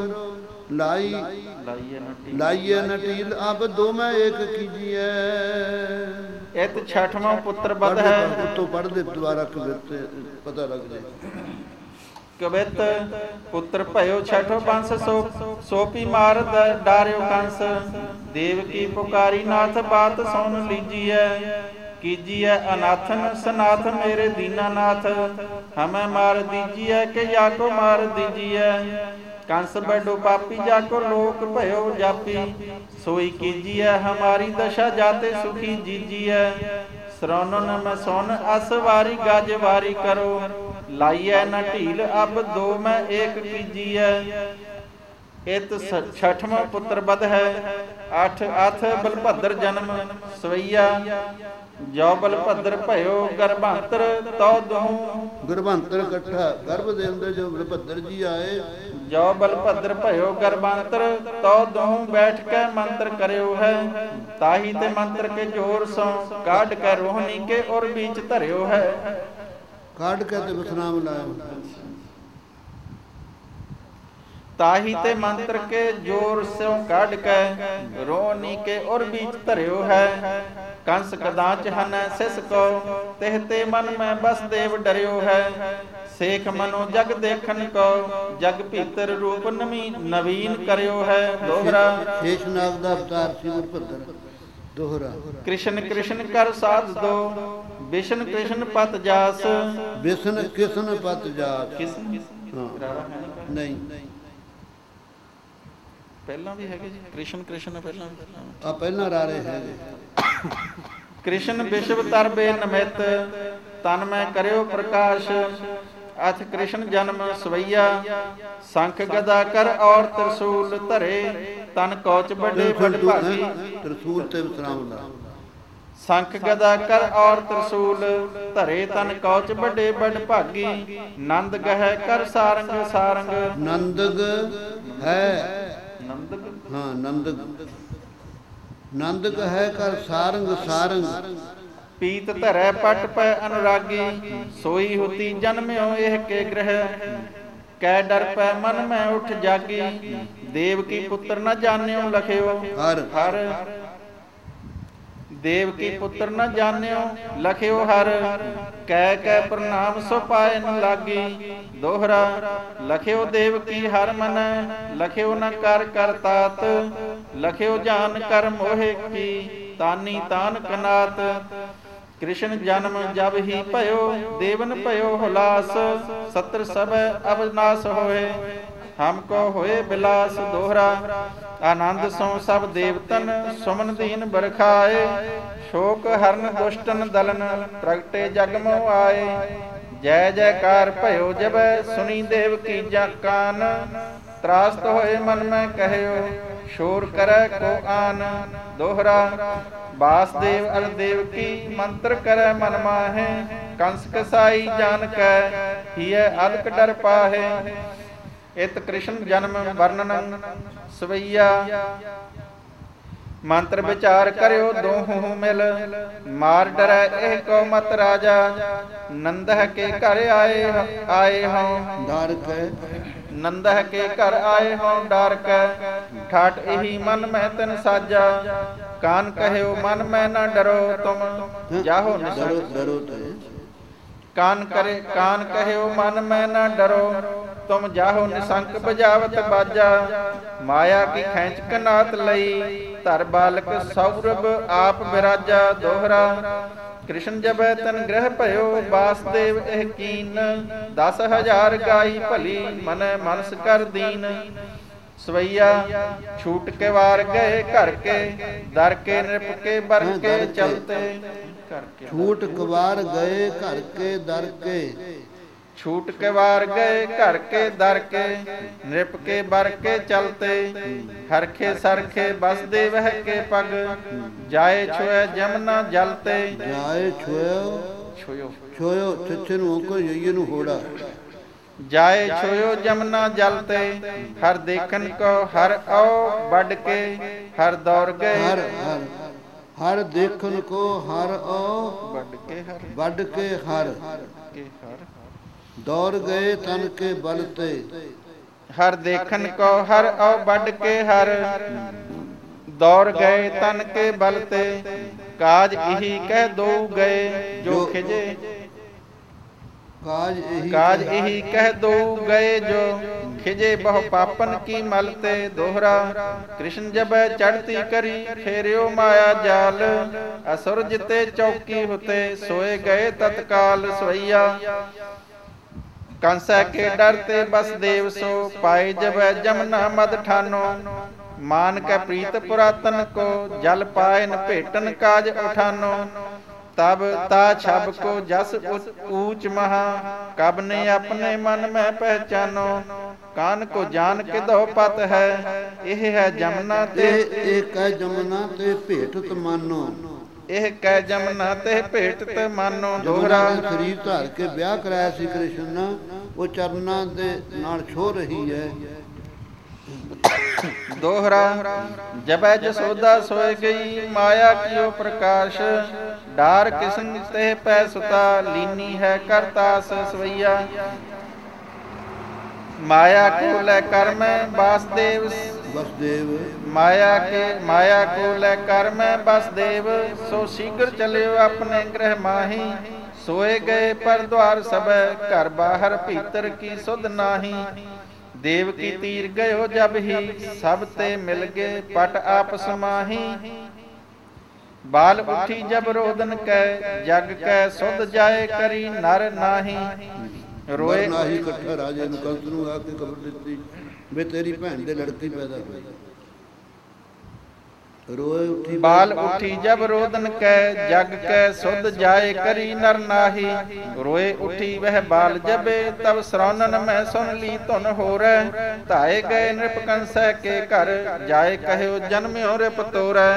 लाइए नटील अब दो में एक कीजिए। इत छठवां पुत्र बध है। तो पढ़ दे द्वारा पता लग जाए। कबित पुत्र भयो छठो बंश सोपी मार डार्यो कंस। देव की पुकारी नाथ बात सुन लीजिए। कीजिए अनाथन सनाथ मेरे दीनानाथ। हमें मार दीजिए के जाको मार दीजिए। कंस बड़ो पापी जाको लोक भयो जापी। सोई कीजिए हमारी दशा जाते सुखी जीजिए। श्रवणन में सोन असवारी गाजवारी करो। लाइए न ढील अब दो में एक कीजिए। इत छठवां पुत्र बध है। अठ अथ बलभद्र जन्म सवैया। जो बलभद्र भयो गर्भांतर तो दूं। गर्भांतर इकट्ठा गर्भ दे अंदर जो बलभद्र जी आए। जो बलभद्र भयो गर्भांतर तो दूं बैठ के मंत्र करयो है। ताही ते मंत्र के जोर सो काट के रोहनी के और बीच धरियो है। काट के ते विश्राम लायो। ताही ते मंत्र के जोर से काट के रोहनी के और बीच धरियो है। कंस कदाच हन सिस को तेहते मन में बस देव डरियो है। सेख मनो जग देखन को जग भीतर रूप नवीन करियो है। दोहरा शेषनाग दा अवतार सी बलभद्र। दोहरा कृष्ण कृष्ण कर साध दो। विष्णु कृष्ण पत जास। विष्णु कृष्ण पत जास। नहीं ਪਹਿਲਾਂ ਵੀ ਹੈਗੇ ਜੀ ਕ੍ਰਿਸ਼ਨ ਕ੍ਰਿਸ਼ਨ ਪਹਿਲਾਂ ਆ ਪਹਿਲਾਂ ਰਾਰੇ ਹੈਗੇ। कृष्ण विश्व तरबे नमित तन में करियो प्रकाश। अथ कृष्ण जन्म सवैया। शंख गदा कर और त्रिशूल धरे तन कौच बड़े बड़भागी। त्रिशूल ते विश्राम ला। शंख गदा कर और त्रिशूल धरे तन कौच बड़े बड़भागी। नंद गह कर सारंग सारंग। नंदग है हाँ नंदग नंदक है कर सारंग सारंग। पीत धरै पट पै अनुरागी। सोई होती जन्म्यो एह के ग्रह। कै डर पै मन में उठ जागी। देव की पुत्र न जान्यो लख्यो हर। ਦੇਵਕੀ ਪੁੱਤਰ ਨ ਜਾਣਿਓ ਲਖਿਓ ਹਰ, ਕਹਿ ਕਹਿ ਪ੍ਰਣਾਮ ਸੋ ਪਾਏ ਨ ਲਾਗੀ। ਦੋਹਰਾ ਲਖਿਓ ਦੇਵਕੀ ਹਰ ਮਨ, ਲਖਿਓ ਨ ਕਰ ਕਰ ਤਾਤ, ਲਖਿਓ ਜਾਨ ਕਰ ਮੋਹਿ ਕੀ, ਤਾਨੀ ਤਾਨ ਕਨਾਤ। ਕ੍ਰਿਸ਼ਨ ਜਨਮ ਜਬ ਹੀ ਭਇਓ, ਦੇਵਨ ਭਇਓ ਹੁਲਾਸ, ਸਤਰ ਸਭ ਅਬਨਾਸ ਹੋਏ, ਹਮਕੋ ਹੋਏ ਬਿਲਾਸ। ਦੋਹਰਾ ਆਨੰਦ ਸੋ ਸਭ ਦੇਵਤਨ, ਸੁਮਨ ਦੀਨ ਬਰਖਾਏ, ਸ਼ੋਕ ਹਰਨ ਦੁਸ਼ਟਨ ਦਲਨ, ਪ੍ਰਗਟੇ ਜਗ ਮੋ ਆਏ। ਜੈ ਜੈਕਾਰ ਭਇਓ ਜਬੈ, ਸੁਣੀ ਦੇਵ ਕੀ ਕਾਨ, ਤਰਾਸਤ ਹੋਏ ਮਨ ਮੈਂ ਕਹਿਓ, ਸ਼ੋਰ ਕਰੈ ਕੋ ਆਨ। ਦੋਹਰਾ ਵਾਸਦੇਵ ਅਰ ਦੇਵ ਕੀ, ਮੰਤਰ ਕਰੈ ਮਨ ਮਾਹੇ, ਕੰਸ ਕਸਾਈ ਜਾਨ ਕੈ, ਹੀਐ ਅਦਕ ਡਰ ਪਾਹੇ। ਇਤ ਕ੍ਰਿਸ਼ਨ ਜਨਮ ਵਰਣਨ ਸਵਈਆ, ਮੰਤਰ ਵਿਚਾਰ ਕਰਿਓ ਦੋਹੂ ਮਿਲ, ਮਾਰ ਡਰੈ ਇਹ ਕੋ ਮਤ ਰਾਜਾ, ਨੰਦਹ ਕੇ ਘਰ ਆਏ ਹੋਂ ਡਰ ਕੈ, ਨੰਦਹ ਕੇ ਘਰ ਆਏ ਹੋਂ ਡਾਰ ਕੈ, ਠਾਠ ਇਹੀ ਮਨ ਮੈਂ ਤਨ ਸਾਜਾ, ਕਾਨ ਕਹਿਓ ਮਨ ਮੈਂ ਨਾ ਡਰੋ ਤੁਮ ਜਾਹੋ ਡਰੋ ਤੇ ਕਾਨ ਕਹਿਓ ਮਨ ਮੈਂ ਨਾ ਡਰੋ, ਤੁਮ ਜਾਹੋ ਨਿਸੰਕ ਬਜਾਵਤ ਬਾਜਾ। ਮਾਇਆ ਕੀ ਖੈਂਚ ਕਨਾਤ ਲਈ, ਧਰ ਬਾਲਕ ਸੌਰਭ ਆਪ ਬਿਰਾਜਾ। ਦੋਹਰਾ ਕ੍ਰਿਸ਼ਨ ਜਬੈ ਤਨ ਗ੍ਰਹਿ ਭਇਓ, ਵਾਸਦੇਵ ਇਹ ਕੀਨ, 10,000 ਗਾਈ ਭਲੀ, ਮਨੈ ਮਨਸ ਕਰ ਦੀਨ। ਸਵਈਆ ਛੂਟ ਕੇ ਵਾਰ ਗਏ ਘਰ ਕੇ, ਦਰ ਕੇ ਨਿਰਪ ਕੇ ਬਰ ਕੇ ਚਲਤੇ। ਛੂਟ ਕਵਾਰ ਗਏ ਘਰ ਕੇ ਦਰ ਕੇ, ਛੂਟ ਕੇ ਵਾਰ ਗਏ ਘਰ ਕੇ ਦਰ ਕੇ, ਨਿਰਪ ਕੇ ਬਰ ਕੇ ਚਲਤੇ। ਹਰਖੇ ਸਰਖੇ ਬਸਦੇ ਵਹਿ ਕੇ ਪਗ, ਜਾਏ ਛੋਏ ਜਮਨਾ ਜਲਤੇ। ਜਾਏ ਛੋਇਓ ਛੱਛੇ ਨੂੰ ਕੋ ਯਈਏ ਨੂੰ ਹੋੜਾ, ਜਾਏ ਛੋਇਓ ਜਮਨਾ ਜਲਤੇ। ਹਰ ਦੇਖਨ ਕੋ ਹਰ ਆਓ ਵੱਢ ਕੇ, ਹਰ ਦੌੜ ਗਏ ਹਰ ਦੇਖਨ ਕੋ ਹਰ ਆਓ ਵੱਢ ਕੇ ਹਰ ਦੌੜ ਗਏ ਤਨ ਕੇ ਬਲ ਤੇ। ਹਰ ਦੇਖਨ ਕੋ ਹਰ ਆਓ ਵੱਢ ਕੇ ਹਰ, ਦੌੜ ਗਏ ਤਨ ਕੇ ਬਲ ਤੇ। ਕਾਜ ਇਹੀ ਕਹਿ ਦੋ ਗਏ ਜੋ ਖਿਜੇ, ਕਾਜ ਇਹੀ ਕਹਿ ਦੋ ਗਏ ਜੋ ਖਿਜੇ, ਬਹੁ ਪਾਪਨ ਕੀ ਮਲ ਤੇ। ਦੋਹਰਾ ਕ੍ਰਿਸ਼ਨ ਜਬੈ ਚੜਤੀ ਕਰੀ, ਫੇਰਿਓ ਮਾਇਆ ਜਾਲ, ਅਸੁਰ ਜਿਤੇ ਚੌਕੀ ਹੁਤੇ, ਸੋਏ ਗਏ ਤਤਕਾਲ। ਸਵਈਆ ਕੰਸੈ ਕੇ ਡਰ ਤੇ ਬਸਦੇਵ ਸੋ, ਪਾਏ ਜਬੈ ਜਮਨਾ ਮਦ ਠਾਨੋ। ਮਾਨ ਕੈ ਪ੍ਰੀਤ ਪੁਰਾਤਨ ਕੋ, ਜਲ ਪਾਇਨ ਭੇਟਨ ਕਾਜ ਉਠਾਨੋ। ਤਬ ਤਾ ਛਬ ਕੋ ਜਸ ਊਚ ਮਹਾ, ਕਬ ਨੇ ਆਪਣੇ ਮਨ ਮੈਂ ਪਹਿਚਾਨੋ। ਕਾਨ ਕੋ ਜਾਨ ਕਿਦੋ ਪਤ ਹੈ, ਇਹ ਹੈ ਜਮਨਾ ਤੇ। ਇਹ ਕਹਿ ਜਮਨਾ ਤੇ ਭੇਟਤ ਮਾਨੋ, ਇਹ ਕਹਿ ਜਮਨਾ ਤੇ ਭੇਟਤ ਮਾਨੋ। ਦੋਹਰਾ ਸਰੀਰ ਧਾਰ ਕੇ ਵਿਆਹ ਕਰਾਇਆ ਸੀ ਕ੍ਰਿਸ਼ਨ ਨਾਲ, ਉਹ ਚਰਨਾਂ ਦੇ ਨਾਲ ਛੋ ਰਹੀ ਹੈ। ਦੋਹਰਾ ਜਬੈ ਜਸੋਦਾ ਸੋਏ ਗਈ, ਮਾਇਆ ਕੀਓ ਪ੍ਰਕਾਸ਼, ਡਾਰ ਕਿਸਨ ਤੇ ਪੈ ਸੁਤਾ, ਲੀਨੀ ਹੈ ਕਰਤਾਸ। ਸਵਈਆ ਮਾਇਆ ਕੋ ਲੈ ਕਰ ਮੈਂ ਵਾਸਦੇਵ, ਮਾਇਆ ਕੋ ਲੈ ਕਰ ਮੈਂ ਬਸਦੇਵ। ਸੋ ਸ਼ੀਘਰ ਚਲਿਓ ਆਪਣੇ ਗ੍ਰਹਿ ਮਾਹੀ, ਸੋਏ ਗਏ ਪਰ ਦਵਾਰ ਸਭੈ, ਘਰ ਬਾਹਰ ਭੀਤਰ ਕੀ ਸੁਧ ਨਾਹੀ। ਦੇਵ ਕੀ ਤੀਰ ਗਇਓ ਜਬ ਹੀ, ਸਭ ਤੇ ਮਿਲ ਗਏ ਪਟ ਆਪ ਸਮਾਹੀ। ਬਾਲ ਉਠੀ ਜਬ ਰੋਦਨ ਕੈ, ਜਗ ਕੈ ਸੁਧ ਜਾਏ ਕਰੀ ਨਰ ਨਾਹੀ। ਰੋਏ ਨਾਹੀ ਇਕੱਠਾ ਰਾਜੇ ਨੂੰ ਕੰਸ ਨੂੰ ਆ ਕੇ ਖਬਰ ਦਿੱਤੀ ਵੇ ਤੇਰੀ ਭੈਣ ਦੇ ਲੜਕੀ ਪੈਦਾ ਹੋਈ। ਰੋਏ ਉਠੀ ਬਾਲ ਉਠੀ ਜਬ ਰੋਦਨ ਕੈ, ਜਗ ਕੈ ਸੁਧ ਜਾਏ ਕਰੀ ਨਰ ਨਾਹੀ। ਰੋਏ ਉਠੀ ਵਹਿ ਬਾਲ ਜਬੇ, ਤਬ ਸਰੌਨਨ ਮੈਂ ਸੁਨ ਲੀ ਧੁਨ ਹੋਰੈ। ਧਾਏ ਗਏ ਨਿਰਪ ਕੰਸੈ ਕੇ ਘਰ, ਜਾਏ ਕਹਿਓ ਜਨਮਿਓ ਰਿਪ ਤੋਰੈ।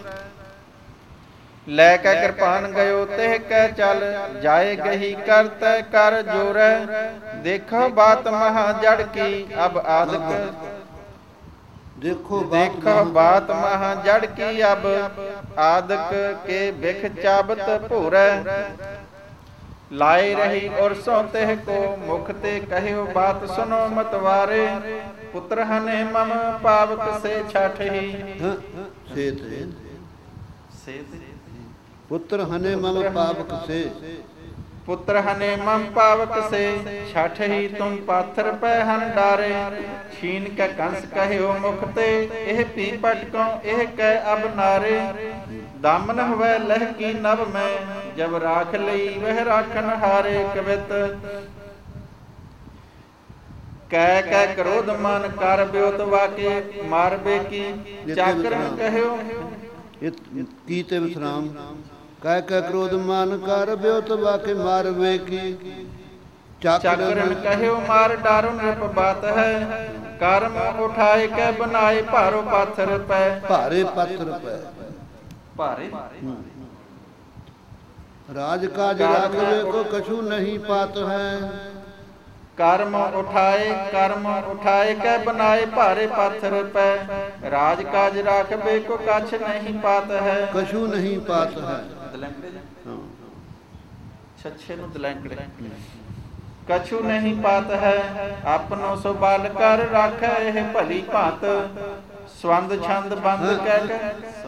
ਲੈ ਕੇ ਕਿਰਪਾਨ ਗਇਓ ਤਿਹ ਕੈ ਚਲ, ਜਾਏ ਗਹੀ ਕਰ ਤੈ ਕਰ ਜੋਰੈ। ਦੇਖੋ ਬਾਤ ਮਹਾ ਜੜ ਕੀ, ਅਬ ਆਦਿਕ ਦੇਖੋ ਬਾਤ ਮਹਾ ਜੜ ਕੀ, ਅਬ ਆਦਿਕ ਕੇ ਬਿਖ ਚਾਬਤ ਭੋਰੈ। ਲਾਏ ਰਹੀ ਔਰ ਸੋ ਤਿਹ ਕੋ, ਮੁਖ ਤੇ ਕਹਿਓ ਬਾਤ ਸੁਨੋ ਮਤਵਾਰੇ। ਪੁੱਤਰ ਹਨੇ ਮਮ ਪਾਵਕ ਸੇ ਛਠਹੀ, ਪੁੱਤਰ ਹਨੇ ਮਮ ਪਾਵਕ ਸੇ। ਪੁੱਤਰ ਹਨੇ ਮਮ ਪਾਵਕ ਸੇ, ਛਠ ਹੀ ਤੁਮ ਪਾਥਰ ਪੈ ਹਨ ਡਾਰੇ। ਛੀਨ ਕੇ ਕੰਸ ਕਹਿਓ ਮੁਖ ਤੇ, ਇਹ ਪੀ ਪਟਕੋ ਇਹ ਕਹਿ ਅਬ ਨਾਰੇ। ਦਾਮਨ ਹੋਵੇ ਲਹਿ ਕੀ ਨਭ ਮੈਂ, ਜਬ ਰਾਖ ਲਈ ਵਹ ਰਾਖਨ ਹਾਰੇ। ਕਵਿਤ ਕਹਿ ਕਹਿ ਕ੍ਰੋਧ ਮਨ ਕਰ ਬਿਉਤ ਵਾਕੇ, ਮਾਰਬੇ ਕੀ ਚਾਕਰਨ ਕਹਿਓ। ਕੀ ਤੇ ਵਿਸਰਾਮ। ਕਹਿ ਕਹਿ ਕ੍ਰੋਧ ਮਨ ਕਰ ਬਿਉਤ ਵਾਕੇ, ਮਾਰਬੇ ਕੀ ਚਾਕਰਨ ਕਹਿਓ ਮਾਰ ਡਾਰੋ ਨਿਰਪ ਬਾਤ ਹੈ। ਕਰਮ ਉਠਾਏ ਕੇ ਬਣਾਏ ਭਾਰੋ ਪਾਥਰ ਪੈ। ਭਾਰੇ ਪਾਥਰ ਪੈ ਭਾਰੇ ਰਾਜ ਕਾਜ ਰਾਖਵੇ ਕੋ ਕਛੂ ਨਹੀਂ ਪਾਤ ਹੈ। ਕਰਮ ਉਠਾਏ ਕੇ ਬਣਾਏ ਭਾਰੇ ਪਾਥਰ ਪੈ। ਰਾਜ ਕਾਜ ਰਾਖਵੇ ਕੋ ਕਛ ਨਹੀਂ ਪਾਤ ਹੈ। ਕਛੂ ਨਹੀਂ ਪਾਤ ਹੈ। ਛੱਛੇ ਨੂੰ ਦਲੈਂਕੜੇ। ਕਛੂ ਨਹੀਂ ਪਾਤ ਹੈ, ਆਪਨੋ ਸੋ ਬਾਲ ਕਰ ਰਾਖੈ ਇਹ ਭਲੀ ਭਾਂਤ। ਸਵੰਦ ਛੰਦ ਬੰਦ ਕਹਿ ਕੇ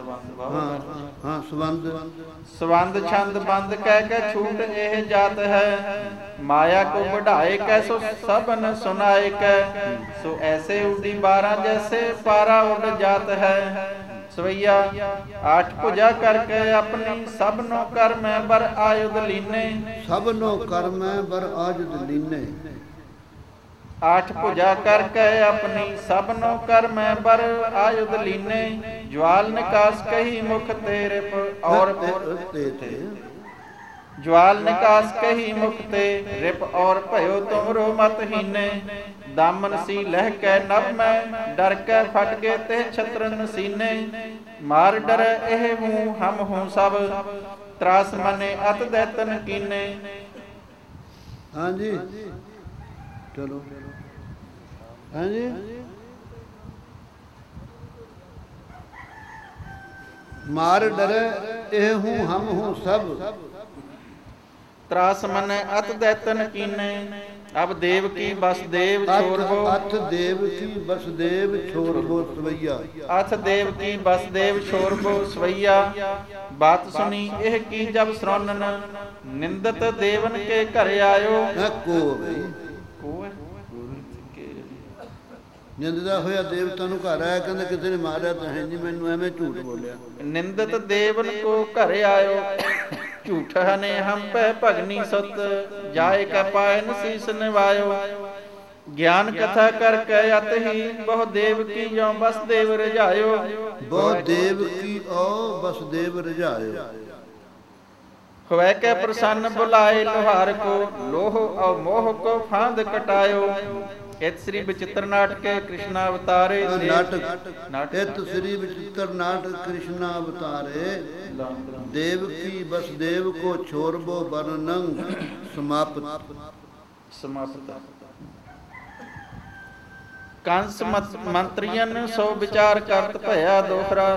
ਸਵੰਦ ਛੰਦ ਬੰਦ ਕਹਿ ਕੇ ਛੂਟ ਇਹ ਜਾਤ ਹੈ। ਮਾਇਆ ਕੋ ਵਢਾਏ ਕੈ ਸੋ ਸਭਨ ਸੁਨਾਏ ਕੈ। ਸੋ ਐਸੇ ਉੱਡੀ 12 ਜੈਸੇ ਪਾਰਾ ਉੱਡ ਜਾਤ ਹੈ। ਸਵਈਆ ਆਠ ਭੁਜਾ ਕਰਕੇ ਆਪਣੀ ਸਭਨੋ ਕਰ ਮੈਂ ਬਰ ਆਯੁਧ ਲੀਨੇ। ਸਭਨੋ ਕਰ ਮੈਂ ਬਰ ਆਯੁਧ ਲੀਨੇ। ਆਠ ਭੁਜਾ ਕਰਕੇ ਆਪਣੀ ਸਭਨੋ ਕਰ ਮੈਂ ਬਰ ਆਯੁਧ ਲੀਨੇ। ਜਵਾਲ ਨਿਕਾਸ ਕਹੀ ਮੁਖ ਤੇਰੇ ਔਰ ਜਵਾਲ ਨਿਕਾਸ ਕਹੀ ਮੁਖ ਤੇ ਰਿਪ ਔਰ ਭਇਓ ਤੁਮਰੋ ਮਤ ਹੀਨੇ। ਦਾਮਨ ਸੀ ਲਹਿ ਕੈ ਨਭ ਮੈਂ, ਡਰ ਕੇ ਫਟ ਗਏ ਤੇ ਛਤਰਨ ਸੀਨੇ। ਮਾਰ ਡਰ ਇਹ ਹੂੰ ਹਮ ਹੂੰ ਸਭ, ਤਰਾਸ ਮਨੇ ਅਤ ਦੈਤਨ ਕੀਨੇ। ਹਾਂਜੀ ਚਲੋ ਹਾਂਜੀ। ਮਾਰ ਡਰ ਇਹ ਹੂੰ ਹਮ ਹੂੰ ਸਭ, ਤਰਾਸ ਮਨੇ ਅਤ ਦੈਤਨ ਕੀਨੇ। ਅਬ ਦੇਵ ਕੀ ਬਸਦੇਵ ਛੋਰਬੋ। ਅਥ ਦੇਵ ਕੀ ਬਸਦੇਵ ਛੋਰਬੋ ਸਵਈਆ। ਅਥ ਦੇਵ ਕੀ ਬਸਦੇਵ ਛੋਰਬੋ ਸਵਈਆ। ਬਾਤ ਸੁਣੀ ਇਹ ਕੀ ਜਬ ਸਰੋਨਨ, ਨਿੰਦਤ ਦੇਵਨ ਕੇ ਘਰ ਆਇਓ। ਨਿੰਦਦਾ ਹੋਇਆ ਦੇਵਤਾ ਨੂੰ ਘਰ ਆਇਆ, ਕਹਿੰਦਾ ਕਿਸੇ ਨੇ ਮਾਰਿਆ ਤਾਂ ਹੈ ਨਹੀਂ ਮੈਨੂੰ, ਐਵੇਂ ਝੂਠ ਬੋਲਿਆ। ਨਿੰਦਤ ਦੇਵਨ ਕੋ ਘਰ ਆਇਓ, ਝੂਠ ਹਨੇ ਹਮ ਪੈ ਭਗਨੀ ਸੁਤ। ਜਾਏ ਕੈ ਪਾਇਨ ਸੀਸ ਨਿਵਾਇਓ। ਗਿਆਨ ਕਥਾ ਕਰਕੇ ਅਤ ਹੀ, ਬਹੁ ਦੇਵ ਕੀ ਜੋ ਬਸਦੇਵ ਰਜਾਇਓ। ਬਹੁ ਦੇਵ ਕੀ ਓ ਬਸਦੇਵ ਰਜਾਇਓ। ਹੋਇ ਕੈ ਪ੍ਰਸੰਨ ਬੁਲਾਏ ਲੋਹਾਰ ਕੋ, ਲੋਹ ਔ ਮੋਹ ਕੋ ਫਾਂਦ ਕਟਾਇਓ। ਇਤ ਸ੍ਰੀ ਬਚਿੱਤਰ ਨਾਟਕੇ ਕ੍ਰਿਸ਼ਨਾ ਅਵਤਾਰੇ। ਨਾਟਕ ਇਤ ਸ੍ਰੀ ਬਚਿੱਤਰ ਨਾਟਕ ਕ੍ਰਿਸ਼ਨਾ ਅਵਤਾਰੇ। ਦੇਵ ਕੀ ਬਸਦੇਵ ਕੋ ਛੋਰਬੋ ਵਰਨੰ ਸਮਾਪਤ। ਕੰਸ ਮੰਤਰੀਆਂ ਸੋ ਵਿਚਾਰ ਕਰਤ ਭਇਆ ਦੋਹਰਾ।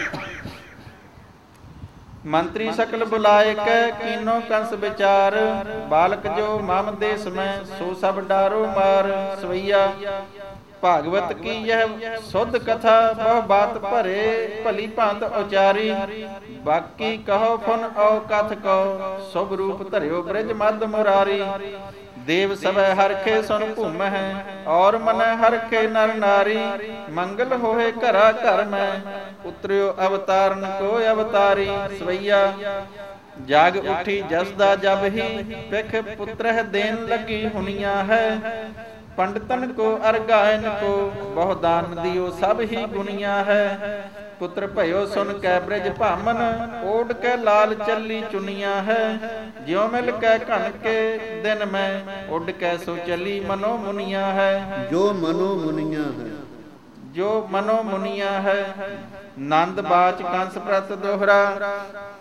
ਮੰਤਰੀ ਸਕਲ ਬੁਲਾਏ ਕੈ ਕੀਨੋ ਕੰਸ ਵਿਚਾਰ। ਬਾਲਕ ਜੋ ਮਮ ਦੇਸ ਮੈਂ, ਸੋ ਸਭ ਡਾਰੋ ਮਾਰ। ਸਵਈਆ ਭਾਗਵਤ ਕੀ ਯਹ ਸੁਧ ਕਥਾ, ਬਹੁ ਬਾਤ ਭਰੇ ਭਲੀ ਭਾਂਤ ਉਚਾਰੀ। ਬਾਕੀ ਕਹੋ ਫੁਨ ਔ ਕਥ ਕੋ, ਸੁਭ ਰੂਪ ਧਰਿਓ ਬ੍ਰਿਜ ਮਦ ਮੁਰਾਰੀ। ਦੇਵ ਸਭੈ ਹਰਖੇ ਸੁਨ ਭੂਮਹਿ, ਔਰ ਮਨੈ ਹਰਖੇ ਨਰ ਨਾਰੀ। ਮੰਗਲ ਹੋਏ ਘਰਾ ਘਰ ਮੈਂ, ਉਤਰਿਓ ਅਵਤਾਰਨ ਕੋ ਅਵਤਾਰੀ। ਸਵਈਆ ਜਾਗ ਉਠੀ ਜਸ ਦਾ ਜਬ ਹੀ, ਪਿਖ ਪੁੱਤਰਹਿ ਦੇਨ ਲੱਗੀ ਹੁਨੀਆਂ ਹੈ। ਪੰਡਤਨ ਕੋ ਅਰਗਾਇਨ ਕੋ, ਬਹੁ ਦਾਨ ਦਿਓ ਸਭ ਹੀ ਗੁਨੀਆਂ ਹੈ। ਪੁੱਤਰ ਭਇਓ ਸੁਨ ਕੈ ਬ੍ਰਿਜ ਭਾਮਨ, ਓਡ ਕੇ ਲਾਲ ਚੱਲੀ ਚੁਨੀਆਂ ਹੈ। ਜਿਉ ਮਿਲ ਕੇ ਘਨ ਕੇ ਦਿਨ ਮੈਂ, ਉੱਡ ਕੇ ਸੋ ਚੱਲੀ ਮਨੋ ਮੁਨੀਆਂ ਹੈ। ਜੋ ਮਨੋ ਮੁਨੀਆਂ ਹੈ, ਜੋ ਮਨੋ ਮੁਨੀਆਂ ਹੈ। ਨੰਦ ਬਾਚ ਕੰਸ ਪ੍ਰਤ ਦੋਹਰਾ।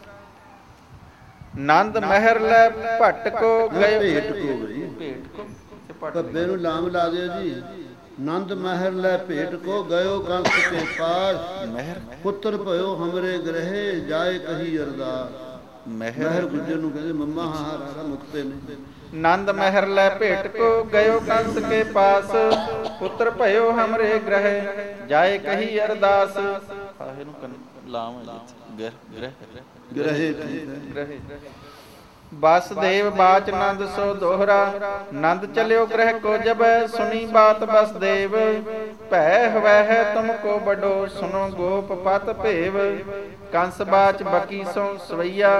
ਨੰਦ ਮਹਿਰ ਲੈ ਭੱਟ ਕੋ ਗਏ। ਭੇਟ ਕੋ ਬਈ, ਭੇਟ ਕੋ ਭੱਬੇ ਨੂੰ ਲਾਮ ਲਾ ਦਿਓ ਜੀ। ਨੰਦ ਮਹਿਰ ਲੈ ਭੇਟ ਕੋ ਗਇਓ ਕੰਸ ਕੇ ਪਾਸ। ਪੁੱਤਰ ਭਇਓ ਹਮਰੇ ਗ੍ਰਹਿ, ਜਾਏ ਕਹੀ ਅਰਦਾਸ। ਮਹਿਰ ਗੁੱਜਰ ਨੂੰ ਕਹਿੰਦੇ ਮੰਮਾ ਹਾਂ ਰਾਰਾ ਮੁਕਤੇ ਨੇ। ਨੰਦ ਮਹਿਰ ਲੈ ਭੇਟ ਕੋ ਗਇਓ ਕੰਸ ਕੇ ਪਾਸ। ਪੁੱਤਰ ਭਇਓ ਹਮਰੇ ਗ੍ਰਹਿ, ਜਾਏ ਕਹੀ ਅਰਦਾਸ। ਆਹੇ ਨੂੰ ਲਾਮ ਗ੍ਰਹਿ ਗ੍ਰਹਿ ਵਾਸੁਦੇਵ ਬਾਚ ਨੰਦ ਸੋ ਦੋਹਰਾ, ਨੰਦ ਚਲਿਓ ਗ੍ਰਹਿ ਕੋ ਜਬ, ਸੁਣੀ ਬਾਤ ਵਾਸੁਦੇਵ। ਭੈ ਹਵੈ ਹੈ ਤੁਮ ਕੋ ਬਡੋ, ਸੁਨੋ ਗੋਪ ਪਤ ਭੇਵ। ਕੰਸ ਬਾਚ ਬਕੀ ਸੋ ਸਵਈਆ,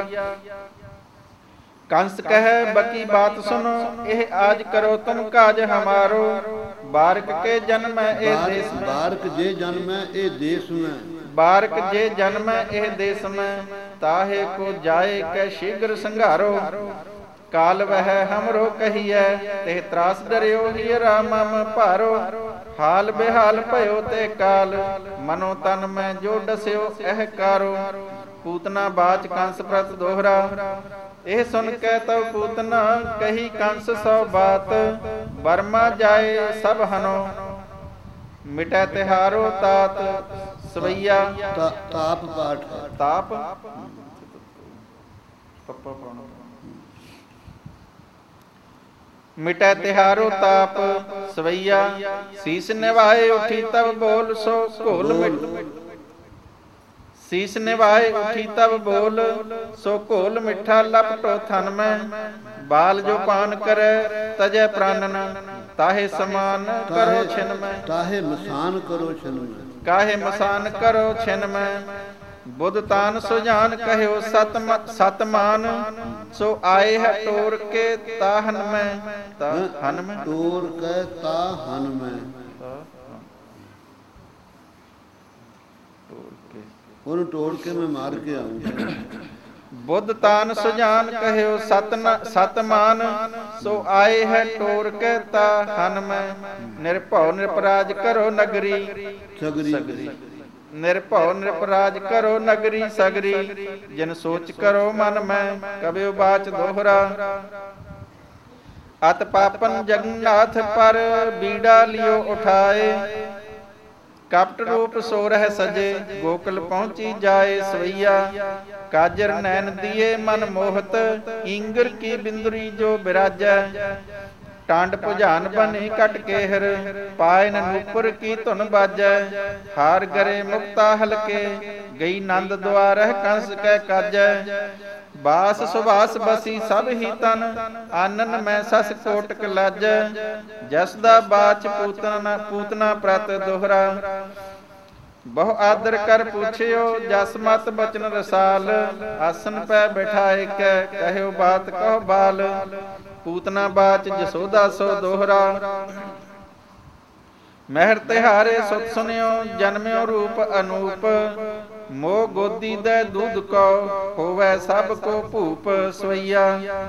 कंस कह बकी बात सुनो, एह आज करो तुम काज हमारो। बारक के जन्म ए देश में, बारक जे जन्म ए देश में, बारक जे जन्म एह देश में, ताहे को जाए कै शीघ्र संघारो। काल वह हमरो कहिए, तेह त्रास डरियो हीरा मम भारो। हाल बेहाल भयो ते काल, मनो तन में जो डस्यो एह कारो। पूतना बाच कंस प्रत दोहरा, ਇਹ ਸੁਨ ਕੇ ਤਉ ਪੂਤਨਾ, ਕਹੀ ਕੰਸ ਸੋ ਬਾਤ। ਬਰਮਾ ਜਾਏ ਸਭ ਹਨੋ, ਮਿਟੈ ਤਿਹਾਰੋ ਤਾਤ। ਸਵਈਆ ਤਾਪ ਪਾਠ, ਤਾਪ ਮਿਟੈ ਤਿਹਾਰੋ ਤਾਪ। ਸਵਈਆ ਸੀਸ ਨਿਵਾਏ ਉਠੀ ਤਬ ਬੋਲ, ਸੋ ਘੋਲ ਮਿਟ। ਸੀਸ ਨਿਵਾਏ ਉਠੀ ਤਬ ਬੋਲ, ਸੋ ਘੋਲ ਮਿੱਠਾ ਲਪਟੋ ਥਨ ਮੈਂ। ਬਾਲ ਜੋ ਪਾਨ ਕਰੈ ਤਜੈ ਪ੍ਰਾਨਨ, ਤਾਹੇ ਸਮਾਨ ਕਰੋ ਛਿਨ ਮੈਂ। ਤਾਹੇ ਮਸਾਨ ਕਰੋ ਛਿਨ ਮੈਂ, ਕਾਹੇ ਮਸਾਨ ਕਰੋ ਛਿਨ ਮੈਂ। ਬੁੱਧ ਤਾਨ ਸੁਜਾਨ ਕਹਿਓ ਸਤ ਮਾਨ, ਸੋ ਆਏ ਹੈ ਟੋਰ ਕੇ ਤਾਹਨ ਮੈਂ। ਤਾਹਨ ਮੈਂ ਟੋਰ ਕੇ ਤਾਹਨ ਮੈਂ, ਉਹਨੂੰ ਤੋੜ ਕੇ ਮੈਂ ਮਾਰ ਕੇ ਆਉਂਗਾ। ਬੁੱਧ ਤਾਨ ਸੁਜਾਨ ਕਹਿਓ ਸਤ ਮਾਨ, ਸੋ ਆਏ ਹੈ ਟੋਰ ਕੇ ਤਾਹਨ ਮੈਂ। ਨਿਰਭਉ ਨਿਰਪਰਾਜ ਕਰੋ ਨਗਰੀ ਸਗਰੀ, ਨਿਰਭਉ ਨਿਰਪਰਾਜ ਕਰੋ ਨਗਰੀ ਸਗਰੀ। ਜਿਨ ਸੋਚ ਕਰੋ ਮਨ ਮੈਂ, ਕਬਿਉ ਬਾਚ ਦੋਹਰਾ। ਅਤ ਪਾਪਨ ਜਗਨਨਾਥ ਪਰ, ਬੀੜਾ ਲਿਓ ਉਠਾਏ। ਕਪਟ ਰੂਪ ਸੋ ਰਹਿ ਸਜੇ, ਗੋਕਲ ਪਹੁੰਚੀ ਜਾਏ। ਸਵਈਆ ਕਾਜਰ ਨੈਣ ਦੀਏ ਮਨ ਮੋਹਤ, ਇੰਗਰ ਕੀ ਬਿੰਦਰੀ ਜੋ ਬਿਰਾਜੈ। ਟਾਂਡ ਭੁਜਾਨ ਬਨੀ ਕਟ ਕੇਹਰ, ਪਾਇਨ ਨੂਪੁਰ ਕੀ ਧੁਨ ਬਾਜੈ। ਹਾਰ ਗਰੇ ਮੁਕਤਾ ਹਲਕੇ, ਗਈ ਨੰਦ ਦੁਆਰਹਿ ਕੰਸ ਕੈ ਕਾਜੈ। ਬਾਸ ਸੁਭਾਸ ਬਸੀ ਸਭ ਹੀ ਤਨ, ਆਨਨ ਮੈਂ ਸਸ ਕੋਟਕ ਲਾਜੈ। ਜਸ ਦਾ ਬਾਚ ਪੂਤਨਾ ਪ੍ਰਤ ਦੋਹਰਾ। ਬਹੁ ਆਦਰ ਕਰ ਪੁੱਛਿਓ, ਜਸ ਮਤ ਬਚਨ ਰਸਾਲ। ਆਸਨ ਪੈ ਬਿਠਾਏ ਕੈ, ਕਹਿਓ ਬਾਤ ਕਹੋ ਬਾਲ। ਪੂਤਨਾ ਬਾਚ ਜਸੋਦਾ ਸੋ ਦੋਹਰਾ। ਮਹਿਰ ਤਿਹਾਰੇ ਸੁਤ ਸੁਨਿਓ, ਜਨਮਿਓ ਰੂਪ ਅਨੂਪ। ਮੋਹ ਗੋਦੀ ਦੇ ਦੁੱਧ ਕੋ, ਹੋਵੇ ਸਭ ਕੋ ਭੂਪ। ਸਵਈਆ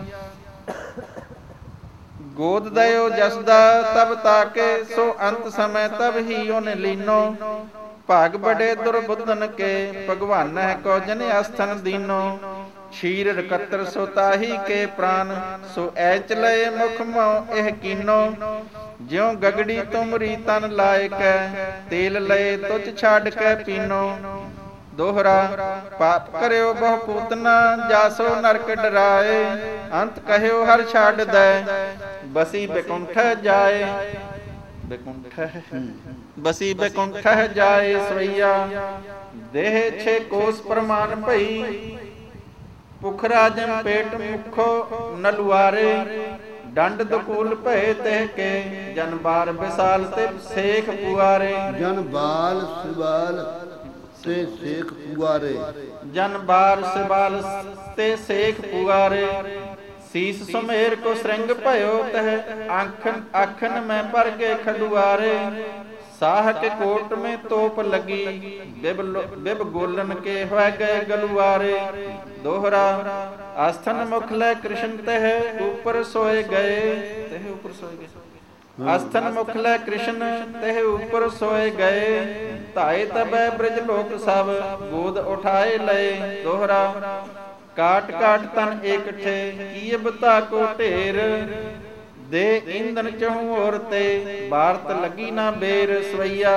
ਗੋਦ ਦਇਓ ਜਸਦਾ ਤਬ ਤਾਕੇ, ਸੋ ਅੰਤ ਸਮੈ ਤਬ ਹੀ ਉਹਨੇ ਲੀਨੋ। ਭਾਗ ਬੜੇ ਦੁਰਬੁੱਧਨ ਕੇ, ਭਗਵਾਨ ਹੈ ਕੋ ਜਨ ਅਸਥਨ ਦੀਨੋ। ਸ਼ੀਰ ਰਕਤਰ ਸੋ ਤਾਹੀ ਕੇ ਪ੍ਰਾਨ, ਸੋ ਐਚ ਲਏ ਮੁਖ ਮੋ ਇਹ ਕੀਨੋ। ਜਿਉ ਗਗੜੀ ਤੁਮਰੀ ਤਨ ਲਾਇਕੈ, ਤੇਲ ਲਏ ਤੁਚ ਛੱਡ ਕੇ ਪੀਨੋ। ਦੋਹਰਾ ਪਾਪ ਕਰਿਓ ਬਹੁ ਪੂਤਨਾ, ਜਾਸੋ ਨਰਕ ਡਰਾਏ। ਅੰਤ ਕਹਿਓ ਹਰ ਛੱਡ ਦੈ, ਬਸੀ ਬੈਕੁੰਠ ਜਾਏ। ਬਸੀ ਬੈਕੁੰਠ ਜਾਏ। ਸਵਈਆ ਦੇਹ 6 ਕੋਸ ਪ੍ਰਮਾਨ ਭਈ, ਭੁਖ ਰਾਜਨ ਪੇਟ ਮੁਖੋ ਨਲੁਆਰੇ। ਡੰਡ ਦਕੂਲ ਭਏ ਤੇ ਕੇ, ਜਨ ਬਾਰ ਵਿਸਾਲ ਤੇ ਸੇਖ ਪੁਆਰੇ। ਜਨ ਬਾਲ ਸਿਵਾਲ ਤੇ ਸੇਖ ਪੁਆਰੇ, ਜਨ ਬਾਰ ਸਿਵਾਲ ਤੇ ਸੇਖ ਪੁਆਰੇ। ਸੀਸ ਸੁਮੇਰ ਕੋ ਸ੍ਰਿੰਗ ਭਇਓ ਤਹ, ਆਖਨ ਮੈਂ ਪਰ ਕੇ ਖਡੁਆਰੇ। ਸਾਹ ਕੇ ਕੋਟ में तोप लगी, बिब गोलन के हो गए गलुआरे। दोहरा आस्थन मुख लै कृष्ण तह, ऊपर सोए गए। तह ऊपर सोए गए। आस्थन मुख लै कृष्ण तह, ऊपर सोए गए। धाए तबै ब्रज लोक सब, गोद उठाए लए। दोहरा काट काट तन एक ठे, किए बता को ढेर। ਦੇ ਇੰਦਨ ਚਹੂ ਔਰ ਤੇ, ਭਾਰਤ ਲੱਗੀ ਨਾ ਬੇਰ। ਸਵਈਆ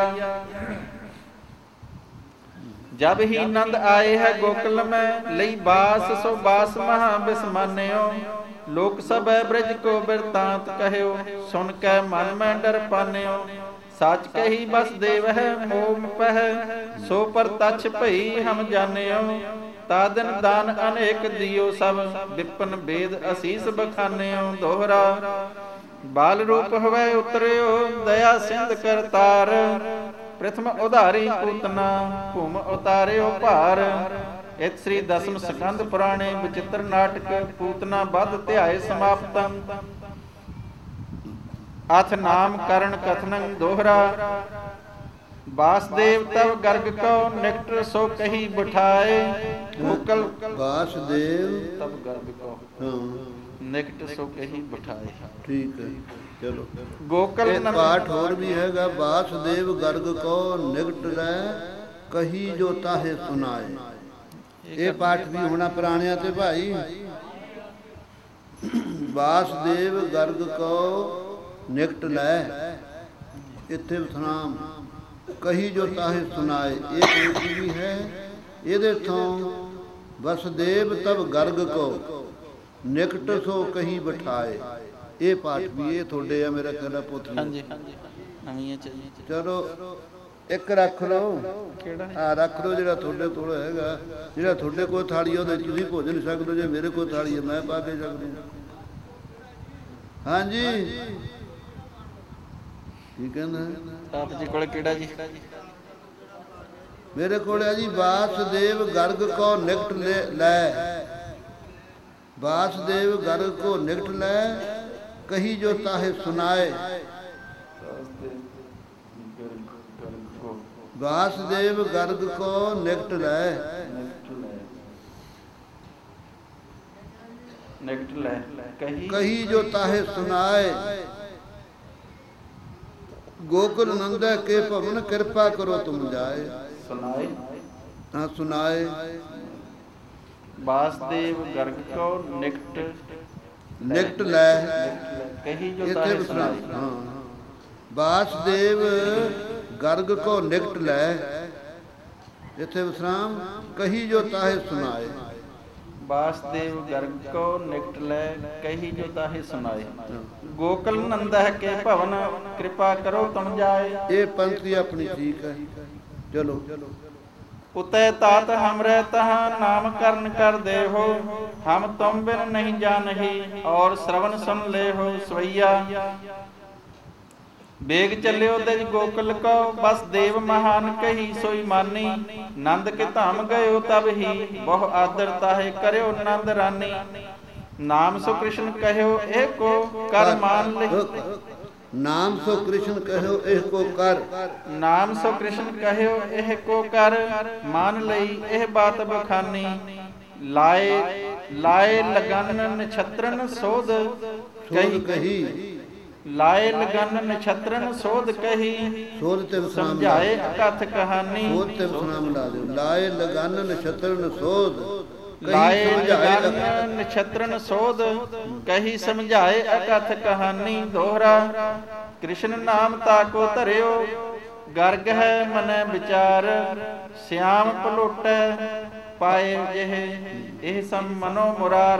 ਜਬ ਹੀ ਨੰਦ ਆਏ ਹੈ ਗੋਕਲ ਮੈਂ, ਲਈ ਬਾਸ ਸੋ ਬਾਸ ਮਹਾ ਬਿਸਮਾਨਿਓ। ਲੋਕ ਸਭੈ ਬ੍ਰਜ ਕੋ ਬਿਰਤਾਂਤ ਕਹਿਓ, ਸੁਨ ਕੇ ਮਨ ਮੈਂ ਡਰ ਪਾਨਿਓ। ਸੱਚ ਕਹੀ ਬਸ ਦੇਵ ਹੈ ਮੋਹ ਪਹਿ, ਸੋ ਪਰ ਤਛ ਭਈ ਹਮ ਜਾਣਿਓ। ਤਾ ਦਿਨ ਦਾਨ ਅਨੇਕ ਦਿਓ ਸਭ, ਵਿਪਨ ਬੇਦ ਅਸੀਸ ਬਖਾਨਿਓ ਦੋਹਰਾ। ਬਾਲ ਰੂਪ ਹੋਵੇ ਉਤਰਿਓ, ਦਇਆ ਸਿੰਧ ਕਰਤਾਰ, ਪ੍ਰਥਮ ਉਧਾਰੀ ਪੂਤਨਾ, ਭੂਮ ਉਤਾਰਿਓ ਭਾਰ। ਇਤ ਸ੍ਰੀ ਦਸਮ ਸਕੰਦ ਪੁਰਾਣੇ ਬਚਿੱਤਰ ਨਾਟਕ, ਪੂਤਨਾ ਬਧ ਧਿਆਏ ਸਮਾਪਤੰ। ਅਥ ਨਾਮ ਕਰਨ ਕਥਨੰ ਦੋਹਰਾ। ਵਾਸਦੇਵ ਤਵ ਗਰਗ ਕੋ ਨਿਕਟ ਸੋ ਕਹੀ ਬਿਠਾਏ, ਗੋਕਲ ਵਾਸਦੇਵ ਤਵ ਗਰਗ ਕੋ ਨਿਕਟ ਸੋ ਕਹੀ ਬਿਠਾਏ। ਠੀਕ ਹੈ, ਚਲੋ ਗੋਕਲ ਇਹ ਪਾਠ ਹੋਰ ਵੀ ਹੈਗਾ। ਵਾਸਦੇਵ ਗਰਗ ਕੋ ਨਿਕਟ ਲੈ, ਕਹੀ ਜੋ ਤਾਹੇ ਸੁਨਾਏ। ਇਹ ਪਾਠ ਵੀ ਹੋਣਾ ਪੁਰਾਣਿਆਂ ਤੇ ਭਾਈ। ਵਾਸਦੇਵ ਗਰਗ ਕੋ ਨਿਕਟ ਲੈ, ਇੱਥੇ ਵਿਸਰਾਮ, ਕਹੀ ਜੋ ਤਾਹੇ ਸੁਨਾਏ। ਇਹ ਬੇਨਤੀ ਵੀ ਹੈ ਇਹਦੇ ਤੋਂ। ਵਸਦੇਵ ਤਬ ਗਰਗ ਕੋ ਨਿਕਟ ਸੋ ਕਹੀ ਬਿਠਾਏ। ਇਹ ਪਾਠ ਵੀ ਇਹ ਤੁਹਾਡੇ ਆ, ਮੇਰਾ ਕਹਿੰਦਾ ਪੁੱਤ। ਹਾਂਜੀ ਨਵੀਆਂ ਚਾਹੀਏ। ਚਲੋ ਇੱਕ ਰੱਖ ਲਓ। ਕਿਹੜਾ? ਆ ਰੱਖ ਲਓ ਜਿਹੜਾ ਤੁਹਾਡੇ ਕੋਲ ਹੈਗਾ। ਜਿਹੜਾ ਤੁਹਾਡੇ ਕੋਲ ਥਾਲੀ ਉਹਦੇ ਤੁਸੀਂ ਭੋਜਨ ਛਕ ਲਓ। ਜੇ ਮੇਰੇ ਕੋਲ ਥਾਲੀ ਹੈ ਮੈਂ ਪਾ ਕੇ ਛਕ ਲੂੰ। ਹਾਂਜੀ ਕੀ ਕਹਿੰਦਾ ਆਪ ਜੀ ਕੋਲ ਕਿਹੜਾ ਜੀ? ਮੇਰੇ ਕੋਲ ਹੈ ਜੀ ਵਾਸਦੇਵ ਗਰਗ ਕੋ ਨਿਕਟ ਲੈ। ਵਾਸਦੇਵ ਗਰਗ ਕੋ ਨਿਕਟ ਲੈ, ਕਹੀ ਜੋ ਤਾਹੇ ਸੁਨਾਏ। ਵਾਸਦੇਵ ਗਰਗ ਕੋ ਨਿਕਟ ਲੈ, ਨਿਕਟ ਲੈ ਕਹੀ ਜੋ ਤਾਹੇ ਸੁਨਾਏ। ਗੋकुल नंदा के भवन कृपा करो तुम जाए। सुनाए हाँ सुनाए। वासदेव गर्ग को निकट लै कही जो ताहे सुनाए। हाँ वासदेव गर्ग को निकट लै, इथे विश्राम, कही जो ताहे सुनाए। वासदेव गर्ग को निकट लै, कही जो ताहे सुनाए। गोकुल नंदा के भवन कृपा करो तुम जाए। ये पंक्ति अपनी ठीक है। चलो उतै तात हमरे तहाँ नाम करण कर दे हो, हम तुम बिन नहीं जानही और श्रवण सुन ले हो सवैया। बेग चलियो दज गोकुल को बस देव महान कही सोई मानी। नंद के धाम गयो तब ही बहु आदर ताहे करयो नंद रानी। नाम सो कृष्ण कहो एक को कर मान ले। नाम सो कृष्ण कहो एक को कर। नाम सो कृष्ण कहो एह को कर, मान लई एह बात बखानी। लाए लाए लगन नक्षत्रन सोध कही। लाए लगन नक्षत्रन सोध कही, सोध ते समझाए कथ कहानी। सोध ते विश्राम ला दो। लाए लगन नक्षत्रन सोध, लाए लगन नक्षत्रन सोध कही, समझाए अकथ कहानी दोहरा। कृष्ण नाम ताको धरियो, गर्ग है मनै विचार। श्याम पलोटै पाए जेह, एह सम मनो मुरार।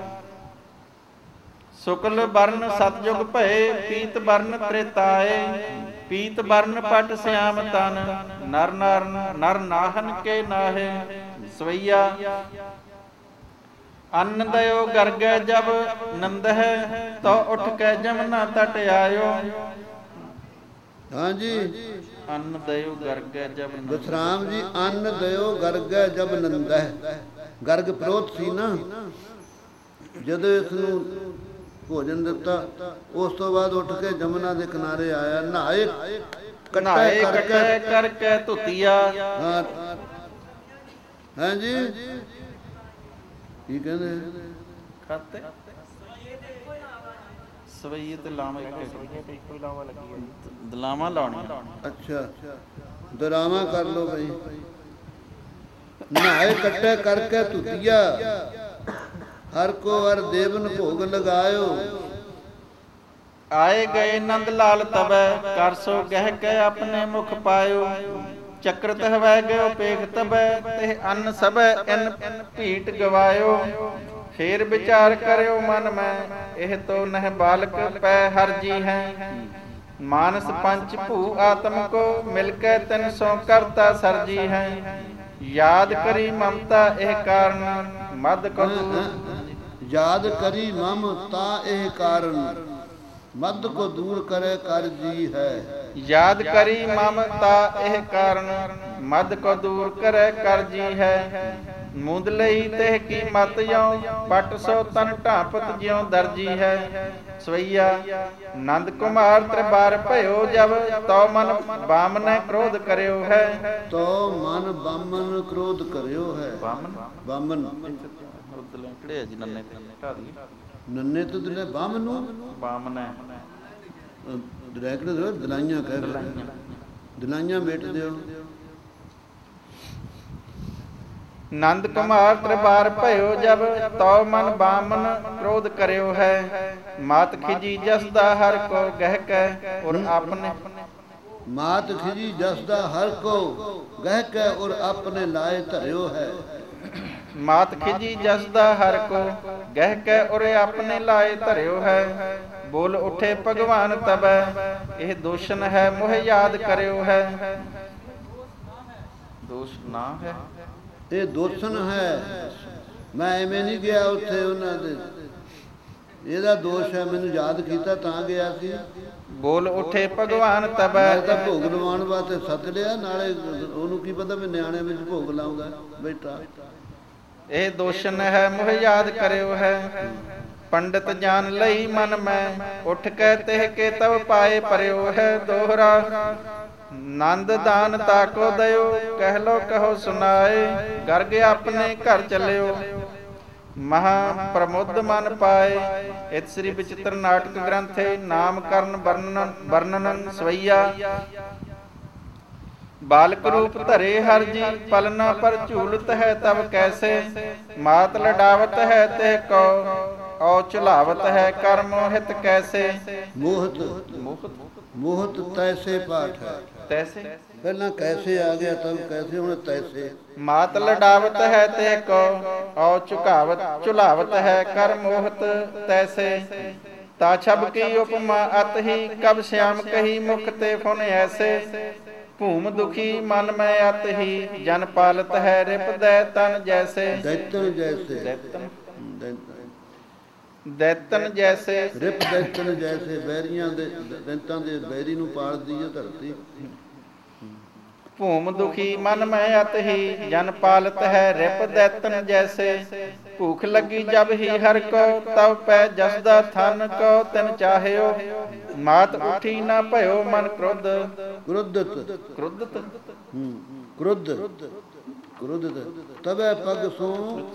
शुक्ल वर्ण सतयुग भये, पीत वर्ण त्रेताए। पीत वर्ण पट श्याम तन, नर नर नर नाहन के नाहे सवैया। अन्न दयो गर्ग जब नंद है, तो उठ के जमुना तट आयो। हाँ जी अन्न दयो गर्ग जब विश्राम जी। अन्न दयो गर्ग जब नंद है। गर्ग प्रोत सी ना, जदों इसनूं भोजन दिता, उस तो बाद उठ के जमुना के किनारे आया। नहाए कट्टे करके धुतिया। हाँ जी की कहते खाते सवैये ते लामा एक दलामा लाउणी। अच्छा दरामा कर लो भाई। नहाए कट्टे करके धुतिया, हर को हर देवन भोग लगायो। आए गए नंद लाल तबै, कर सो गह के अपने मुख पायो। चक्रत हवै गयो पेख तबै, ते अन्न सबै इन भीट गवायो। फेर विचार करयो मन में, एह तो नह बालक पै हर जी है। मानस पंच भू आत्म को, मिलके तिन सो करता सरजी है। ਯਾਦ ਕਰੀ ਮਮਤਾ ਇਹ ਕਾਰਨ ਮਦ ਕੋ ਯਾਦ ਕਰੀ ਮਮਤਾ ਇਹ ਕਾਰਨ ਮਦ ਕੋ ਦੂਰ ਕਰੇ ਕਰ ਜੀ ਹੈ। ਯਾਦ ਕਰੀ ਮਮਤਾ ਇਹ ਕਾਰਨ ਮਦ ਕੋ ਦੂਰ ਕਰੇ ਕਰ ਜੀ ਹੈ। ਮੁੰਦ ਲਈ ਤੇ ਕੀ ਮਤ ਯਉ ਪਟ ਸੋ ਤਨ ਢਾਪਤ ਜਿਉ ਦਰਜੀ ਹੈ। ਸਵਈਆ ਨੰਦ ਕੁਮਾਰ ਤ੍ਰਿਬਾਰ ਭਇਓ ਜਬ ਤਉ ਮਨ ਬਾਮਨੈ ਕ੍ਰੋਧ ਕਰਿਓ ਹੈ। ਤਉ ਮਨ ਬਾਮਨ ਕ੍ਰੋਧ ਕਰਿਓ ਹੈ। ਬਾਮਨ ਕਿਹੜੇ ਆ ਜੀ ਨੰਨੇ ਤੇ ਢਾ ਦੀ ਨੰਨੇ ਤੋਂ ਦਿਲੇ ਬਾਮਨ ਨੂੰ ਬਾਮਨੈ ਡਾਇਰੈਕਟ ਦਲਾਈਆਂ ਕਹਿ ਦਲਾਈਆਂ ਮੇਟ ਦਿਓ। ਨੰਦ ਕੁਮਾਰ ਤ੍ਰਿਬਾਰ ਭਇਓ ਜਬ ਤਉ ਮਨ ਬਾਮਨ ਕ੍ਰੋਧ ਕਰਿਓ ਹੈ। ਮਾਤ ਖਿਜੀ ਜਸ ਦਾ ਹਰ ਕੋ ਗਹਿ ਕੈ ਔਰ ਆਪਣੇ ਮਾਤ ਖਿਜੀ ਜਸ ਦਾ ਹਰ ਕੋ ਗਹਿ ਕੈ ਔਰ ਆਪਣੇ ਲਾਏ ਧਰਿਓ ਹੈ। ਮਾਤ ਖਿਜੀ ਜਸ ਦਾ ਹਰ ਕੋ ਗਹਿ ਕੈ ਔਰ ਆਪਣੇ ਲਾਏ ਧਰਿਓ ਹੈ। ਬੋਲ ਉਠੇ ਭਗਵਾਨ ਤਬੈ ਇਹ ਦੋਸ਼ਨ ਹੈ ਮੋਹ ਯਾਦ ਕਰਿਓ ਹੈ। ਦੋਸ਼ ਨਾ ਹੈ ਇਹ ਦੋਸ਼ਨ ਹੈ। ਮੈਂ ਐਵੇਂ ਨਹੀਂ ਗਿਆ ਉੱਥੇ ਉਹਨਾਂ ਦੇ ਇਹਦਾ ਦੋਸ਼ ਹੈ। ਮੈਨੂੰ ਯਾਦ ਕੀਤਾ ਤਾਂ ਗਿਆ ਸੀ। ਬੋਲ ਉਠੇ ਭਗਵਾਨ ਤਬੈ ਤਾਂ ਭੋਗ ਲਵਾਉਣ ਵਾਸਤੇ ਸੱਦ ਲਿਆ। ਨਾਲੇ ਉਹਨੂੰ ਕੀ ਪਤਾ ਮੈਂ ਨਿਆਣੇ ਵਿੱਚ ਭੋਗ ਲਾਉਂਗਾ ਬੈਠਾ। ਇਹ ਦੋਸ਼ਨ ਹੈ ਮੋਹ ਯਾਦ ਕਰਿਓ ਹੈ। ਪੰਡਤ ਜਾਨ ਲਈ ਮਨ ਮੈਂ ਉੱਠ ਕੇ ਤਹਿ ਕੇ ਤਵ ਪਾਏ ਪਰਿਓ ਹੈ। ਦੋਹਰਾ ਨੰਦ ਦਾਨ ਤਾਕੋ ਦਇਓ ਕਹਿ ਲੋ ਕਹੋ ਸੁਨਾਏ। ਗਰਗ ਆਪਣੇ ਘਰ ਚੱਲਿਓ ਮਹਾ ਪ੍ਰਮੁੱਧ ਮਨ ਪਾਏ। ਇਤ ਸ੍ਰੀ ਬਚਿੱਤਰ ਨਾਟਕ ਗ੍ਰੰਥੇ ਨਾਮ ਕਰਨ ਵਰਣਨ ਸਵਈਆ। ਬਾਲਕ ਰੂਪ ਧਰੇ ਹਰ ਜੀ ਪਲਨਾ ਪਰ ਝੂਲਤ ਹੈ ਤਬ ਕੈਸੇ। ਮਾਤ ਲਡਾਵਤ ਹੈ ਤੇ ਕੋ ਔ ਝੁਲਾਵਤ ਹੈ ਕਰ ਮੋਹਿਤ ਕੈਸੇ। ਮੋਹਤ ਤੈਸੇ ਪਾਠ ਹੈ। ਤੈਸੇ ਪਹਿਲਾਂ ਕੈਸੇ ਆ ਗਿਆ ਤਬ ਕੈਸੇ ਹੁਣ ਤੈਸੇ। ਮਾਤ ਲਡਾਵਤ ਹੈ ਤੇ ਕੋ ਔ ਝੁਲਾਵਤ ਹੈ ਕਰ ਮੋਹਤ ਤੈਸੇ। ਤਾ ਛਬ ਕੀ ਉਪਮਾ ਅਤ ਹੀ ਕਬ ਸ਼ਿਆਮ ਕਹੀ ਮੁਖ ਤੇ ਫੁਨ ਐਸੇ। ਭੂਮ ਦੁਖੀ ਮਨ ਮੈਂ ਅਤ ਹੀ ਜਨ ਪਾਲਤ ਹੈ ਰਿਪ ਦੈ ਤਨ ਜੈਸੇ। ਦੈਤਨ ਜੈਸੇ ਦੈਤਨ ਜੈਸੇ ਰਿਪ ਦੈਤਨ ਜੈਸੇ। ਬੈਰੀਆਂ ਦੇ ਦੈਤਾਂ ਦੇ ਬੈਰੀ ਨੂੰ ਪਾਲਦੀ ਹੈ ਧਰਤੀ। ਭੂਮ ਦੁਖੀ ਮਨ ਮੈਂ ਅਤ ਹੀ ਜਨ ਪਾਲਤ ਹੈ ਰਿਪ ਦੈਤਨ ਜੈਸੇ। ਭੂਖ ਲੱਗੀ ਜਬ ਹੀ ਹਰ ਕੋ ਤਬ ਪੈ ਜਸਦਾ ਥਨ ਕੋ ਤਿਨ ਚਾਹਿਓ। ਮਾਤ ਉਠੀ ਨਾ ਭਇਓ ਮਨ ਕ੍ਰੋਧ ਕ੍ਰੋਧਤ ਕ੍ਰੋਧਤ ਤਬੈ ਪਗ ਸੋ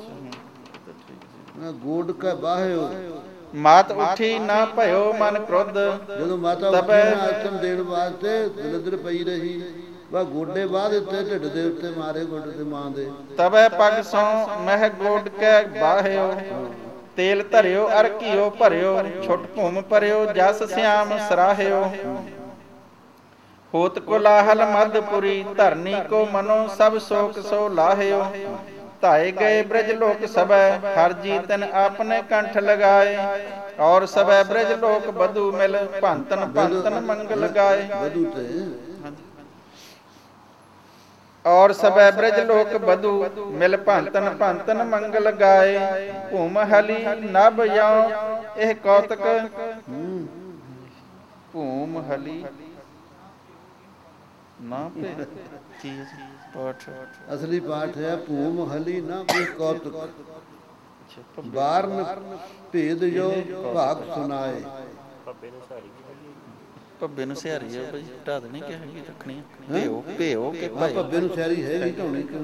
ਗੋਡ ਕਾ ਬਾਹਿਓ। ਮਾਤ ਉਠੀ ਨਾ ਭਇਓ ਮਨ ਕ੍ਰੋਧ। ਜਦੋਂ ਮਾਤਾ ਉੱਠੀ ਨਾ ਆਸਨ ਦੇਣ ਵਾਸਤੇ ਦਲਿੱਦਰ ਪਈ ਰਹੀ ਵਾ ਗੋਡੇ ਬਾਹ ਦਿੱਤੇ ਢਿੱਡ ਦੇ ਉੱਤੇ ਮਾਰੇ ਗੋਡੇ ਤੇ ਮਾਂ ਦੇ। ਤਬੈ ਪਗ ਸੋ ਮਹਿ ਗੋਡ ਕੈ ਬਾਹਿਓ। ਤੇਲ ਧਰਿਓ ਅਰ ਘਿਓ ਭਰਿਓ ਛੁੱਟ ਭੂਮ ਭਰਿਓ ਜਸ ਸਿਆਮ ਸਰਾਹਿਓ। ਹੋਤ ਕੋਲਾਹਲ ਮਦਪੁਰੀ ਧਰਨੀ ਕੋ ਮਨੋ ਸਭ ਸੋਕ ਸੋ ਲਾਹਿਓ। ਧਾਏ ਗਏ ਬ੍ਰਜ ਲੋਕ ਸਭੈ ਹਰ ਜੀ ਤਨ ਆਪਣੇ ਕੰਠ ਲਗਾਏ। ਔਰ ਸਭੈ ਬ੍ਰਜ ਲੋਕ ਬਧੂ ਮਿਲ ਭੰਤਨ ਮੰਗਲ ਗਾਏ। ਔਰ ਸਭੈ ਬ੍ਰਜ ਲੋਕ ਬਧੂ ਮਿਲ ਭੰਤਨ ਮੰਗਲ ਗਾਏ। ਭੂਮ ਹਲੀ ਨਭ ਯਉ ਇਹ ਕੌਤਕ। ਭੂਮ ਹਲੀ ਨਾ ਪਾਠ ਅਸਲੀ ਪਾਠ ਹੈ ਭੂਮ ਹਲੀ ਨਾ ਕੋਈ ਕੌਤਕ। ਬਾਰਨ ਭੇਦ ਜੋ ਭਾਗ ਸੁਨਾਏ। ਭੱਬੇ ਨੂੰ ਸਿਹਾਰੀ ਹੈ ਭਾਈ ਢਾ ਦੇਣੀ ਕਿ ਹੈਗੀ ਰੱਖਣੀ ਭੇਓ ਕਿ ਭੱਬੇ ਨੂੰ ਸਿਹਾਰੀ ਹੈਗੀ ਢਾਉਣੀ ਕਿਉਂ।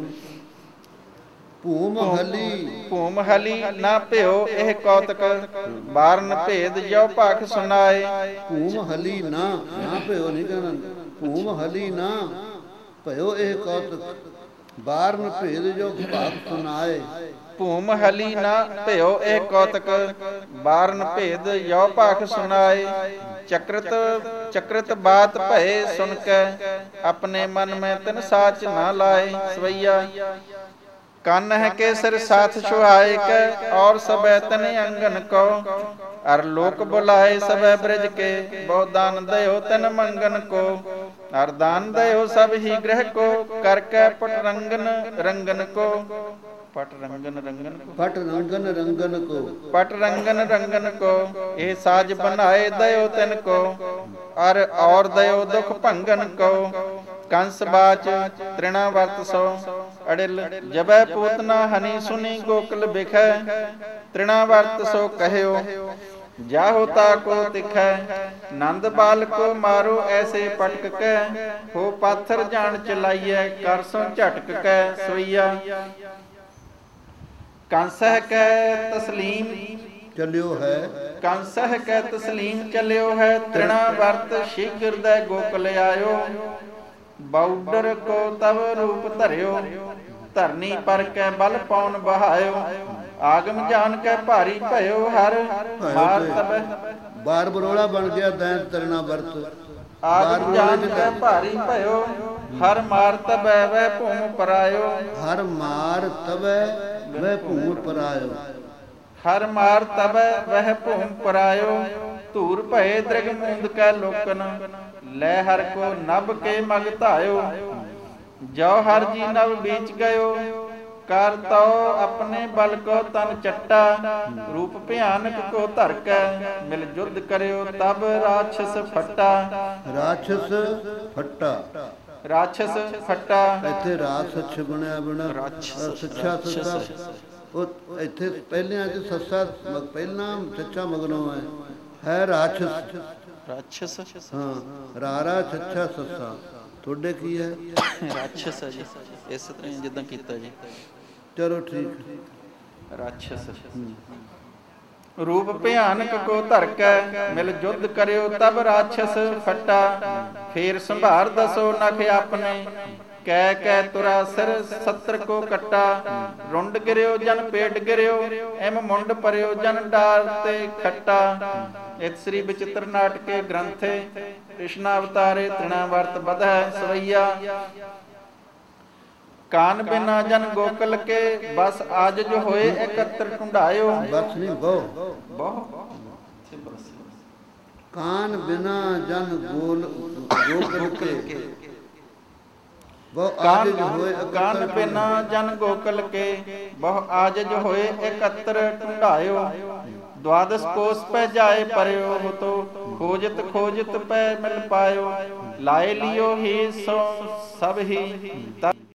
ਭੂਮ ਹਲੀ ਨਾ ਭਿਓ ਇਹ ਕੌਤਕ। ਬਾਰਨ ਭੇਦ ਜੋ ਭਾਗ ਸੁਨਾਏ। ਭੂਮ ਹਲੀ ਨਾ ਭਿਓ ਨਹੀਂ ਕਹਿਣਾ। ਭੂਮ ਹਲੀ ਨਾ ਭਇਓ ਇਹ ਕੌਤਕ। ਬਾਰਨ ਭੇਦ ਜੋ ਭਾਗ ਸੁਨਾਏ। ਭੂਮ ਹਲੀ ਨਾ ਭਿਓ ਇਹ ਕੌਤਕ। ਬਾਰਨ ਭੇਦ ਜੋ ਭਾਗ ਸੁਨਾਏ। ਚਕ੍ਰਿਤ ਬਾਤ ਭਏ ਸੁਨ ਕੇ ਆਪਣੇ ਮਨ ਮੈਂ ਤਿਨ ਸਾਚ ਨਾ ਲਾਏ। ਸਵਈਆ ਕੰਨ ਹੈ ਕੇ ਸਿਰ ਸਾਥ ਸੁਹਾਏ ਕੇ ਔਰ ਸਭੈ ਤਨ ਅੰਗਨ ਕੋ। ਅਰ ਲੋਕ ਬੁਲਾਏ ਸਭੈ ਬ੍ਰਿਜ ਕੇ ਬਹੁ ਦਾਨ ਦਇਓ ਤਨ ਮੰਗਨ ਕੋ। अरदान दयो सब ही ग्रह को, करके पट रंगन रंगन को। पट रंगन रंगन को, पट रंगन रंगन को, पट रंगन रंगन को। ए साज बनाए दयो तिन को, और दयो दुख भंगन को। कंस बाच तृणावर्त सो, अड़िल जबै पूतना हनि सुनी गोकुल बिखै। तृणावर्त सो कहयो, जाहो ताको तिखै। नंद बाल को मारो ऐसे पटक कै, हो पाथर जान चलाइए करसों झटक कै सोइया। कंसह कै तस्लीम चलियो है, कंसह कै तस्लीम चलियो है। तृणावर्त शीघ्र दै गोकुल आयो, बाउडर को तब रूप धरियो। धरनी पर कै बल पौन बहायो, आगम जान कै भारी भयो। हर मार तब बार बरोड़ा बन गया दैन तृणावर्त। आगम जान कै भारी भयो, हर मार तब वह भूम परायो। हर मार तबै वह भूम परायो, हर मार तब वह भूम परायो। धूर भये दृग मूंद कै लोकन, लै हर को नभ के मग धायो। जो हर जी नभ बीच गयो, कर तो अपने बल को तन चट्टा। रूप भयानक को धर कै, मिल युद्ध करियो तब राक्षस फट्टा। राक्षस फट्टा, राक्षस फट्टा। ਇੱਥੇ ਰਾਤ ਸੱਚ ਬਣਿਆ ਬਣਾ ਸੱਚਾ ਸੱਚਾ। ਉਹ ਇੱਥੇ ਪਹਿਲਿਆਂ ਚ ਸੱਸਾ ਪਹਿਲਾਂ ਸੱਚਾ ਮਗਨੋਂ ਹੈ ਰਾक्षस। ਰਾक्षਸ ਹਾਂ ਰਾਰਾ ਸੱਚਾ ਸੱਸਾ। ਤੁਹਾਡੇ ਕੀ ਹੈ? ਰਾक्षਸ ਹੈ ਜੀ, ਇਸ ਤਰ੍ਹਾਂ ਜਿੱਦਾਂ ਕੀਤਾ ਜੀ। ਚਲੋ ਠੀਕ। ਰਾक्षस। रूप भयानक को धर कै, मिल युद्ध करियो तब राक्षस फट्टा। फिर संभार दसो नख अपने, कह कै तुरा सिर सत्र को कट्टा। रुंड गिरियो जन पेट गिरियो, एम मुंड परियो जन डाल ते खट्टा। इत श्री विचित्र नाटके ग्रंथे, कृष्णावतारे तृणावर्त बधै सवैया। कान बिना जन गोकुल के, बस आज जो होए एकत्र ढूंढायो। बस नहीं बहु कान बिना जन गोकुल के, कान कान बिना जन गोकुल के, बहु आज जो होए एकत्र ढूंढायो। द्वादश कोस पे जाए परयो हो तो, खोजत खोजत पे मिल पायो। लाए लियो ही सो सब ही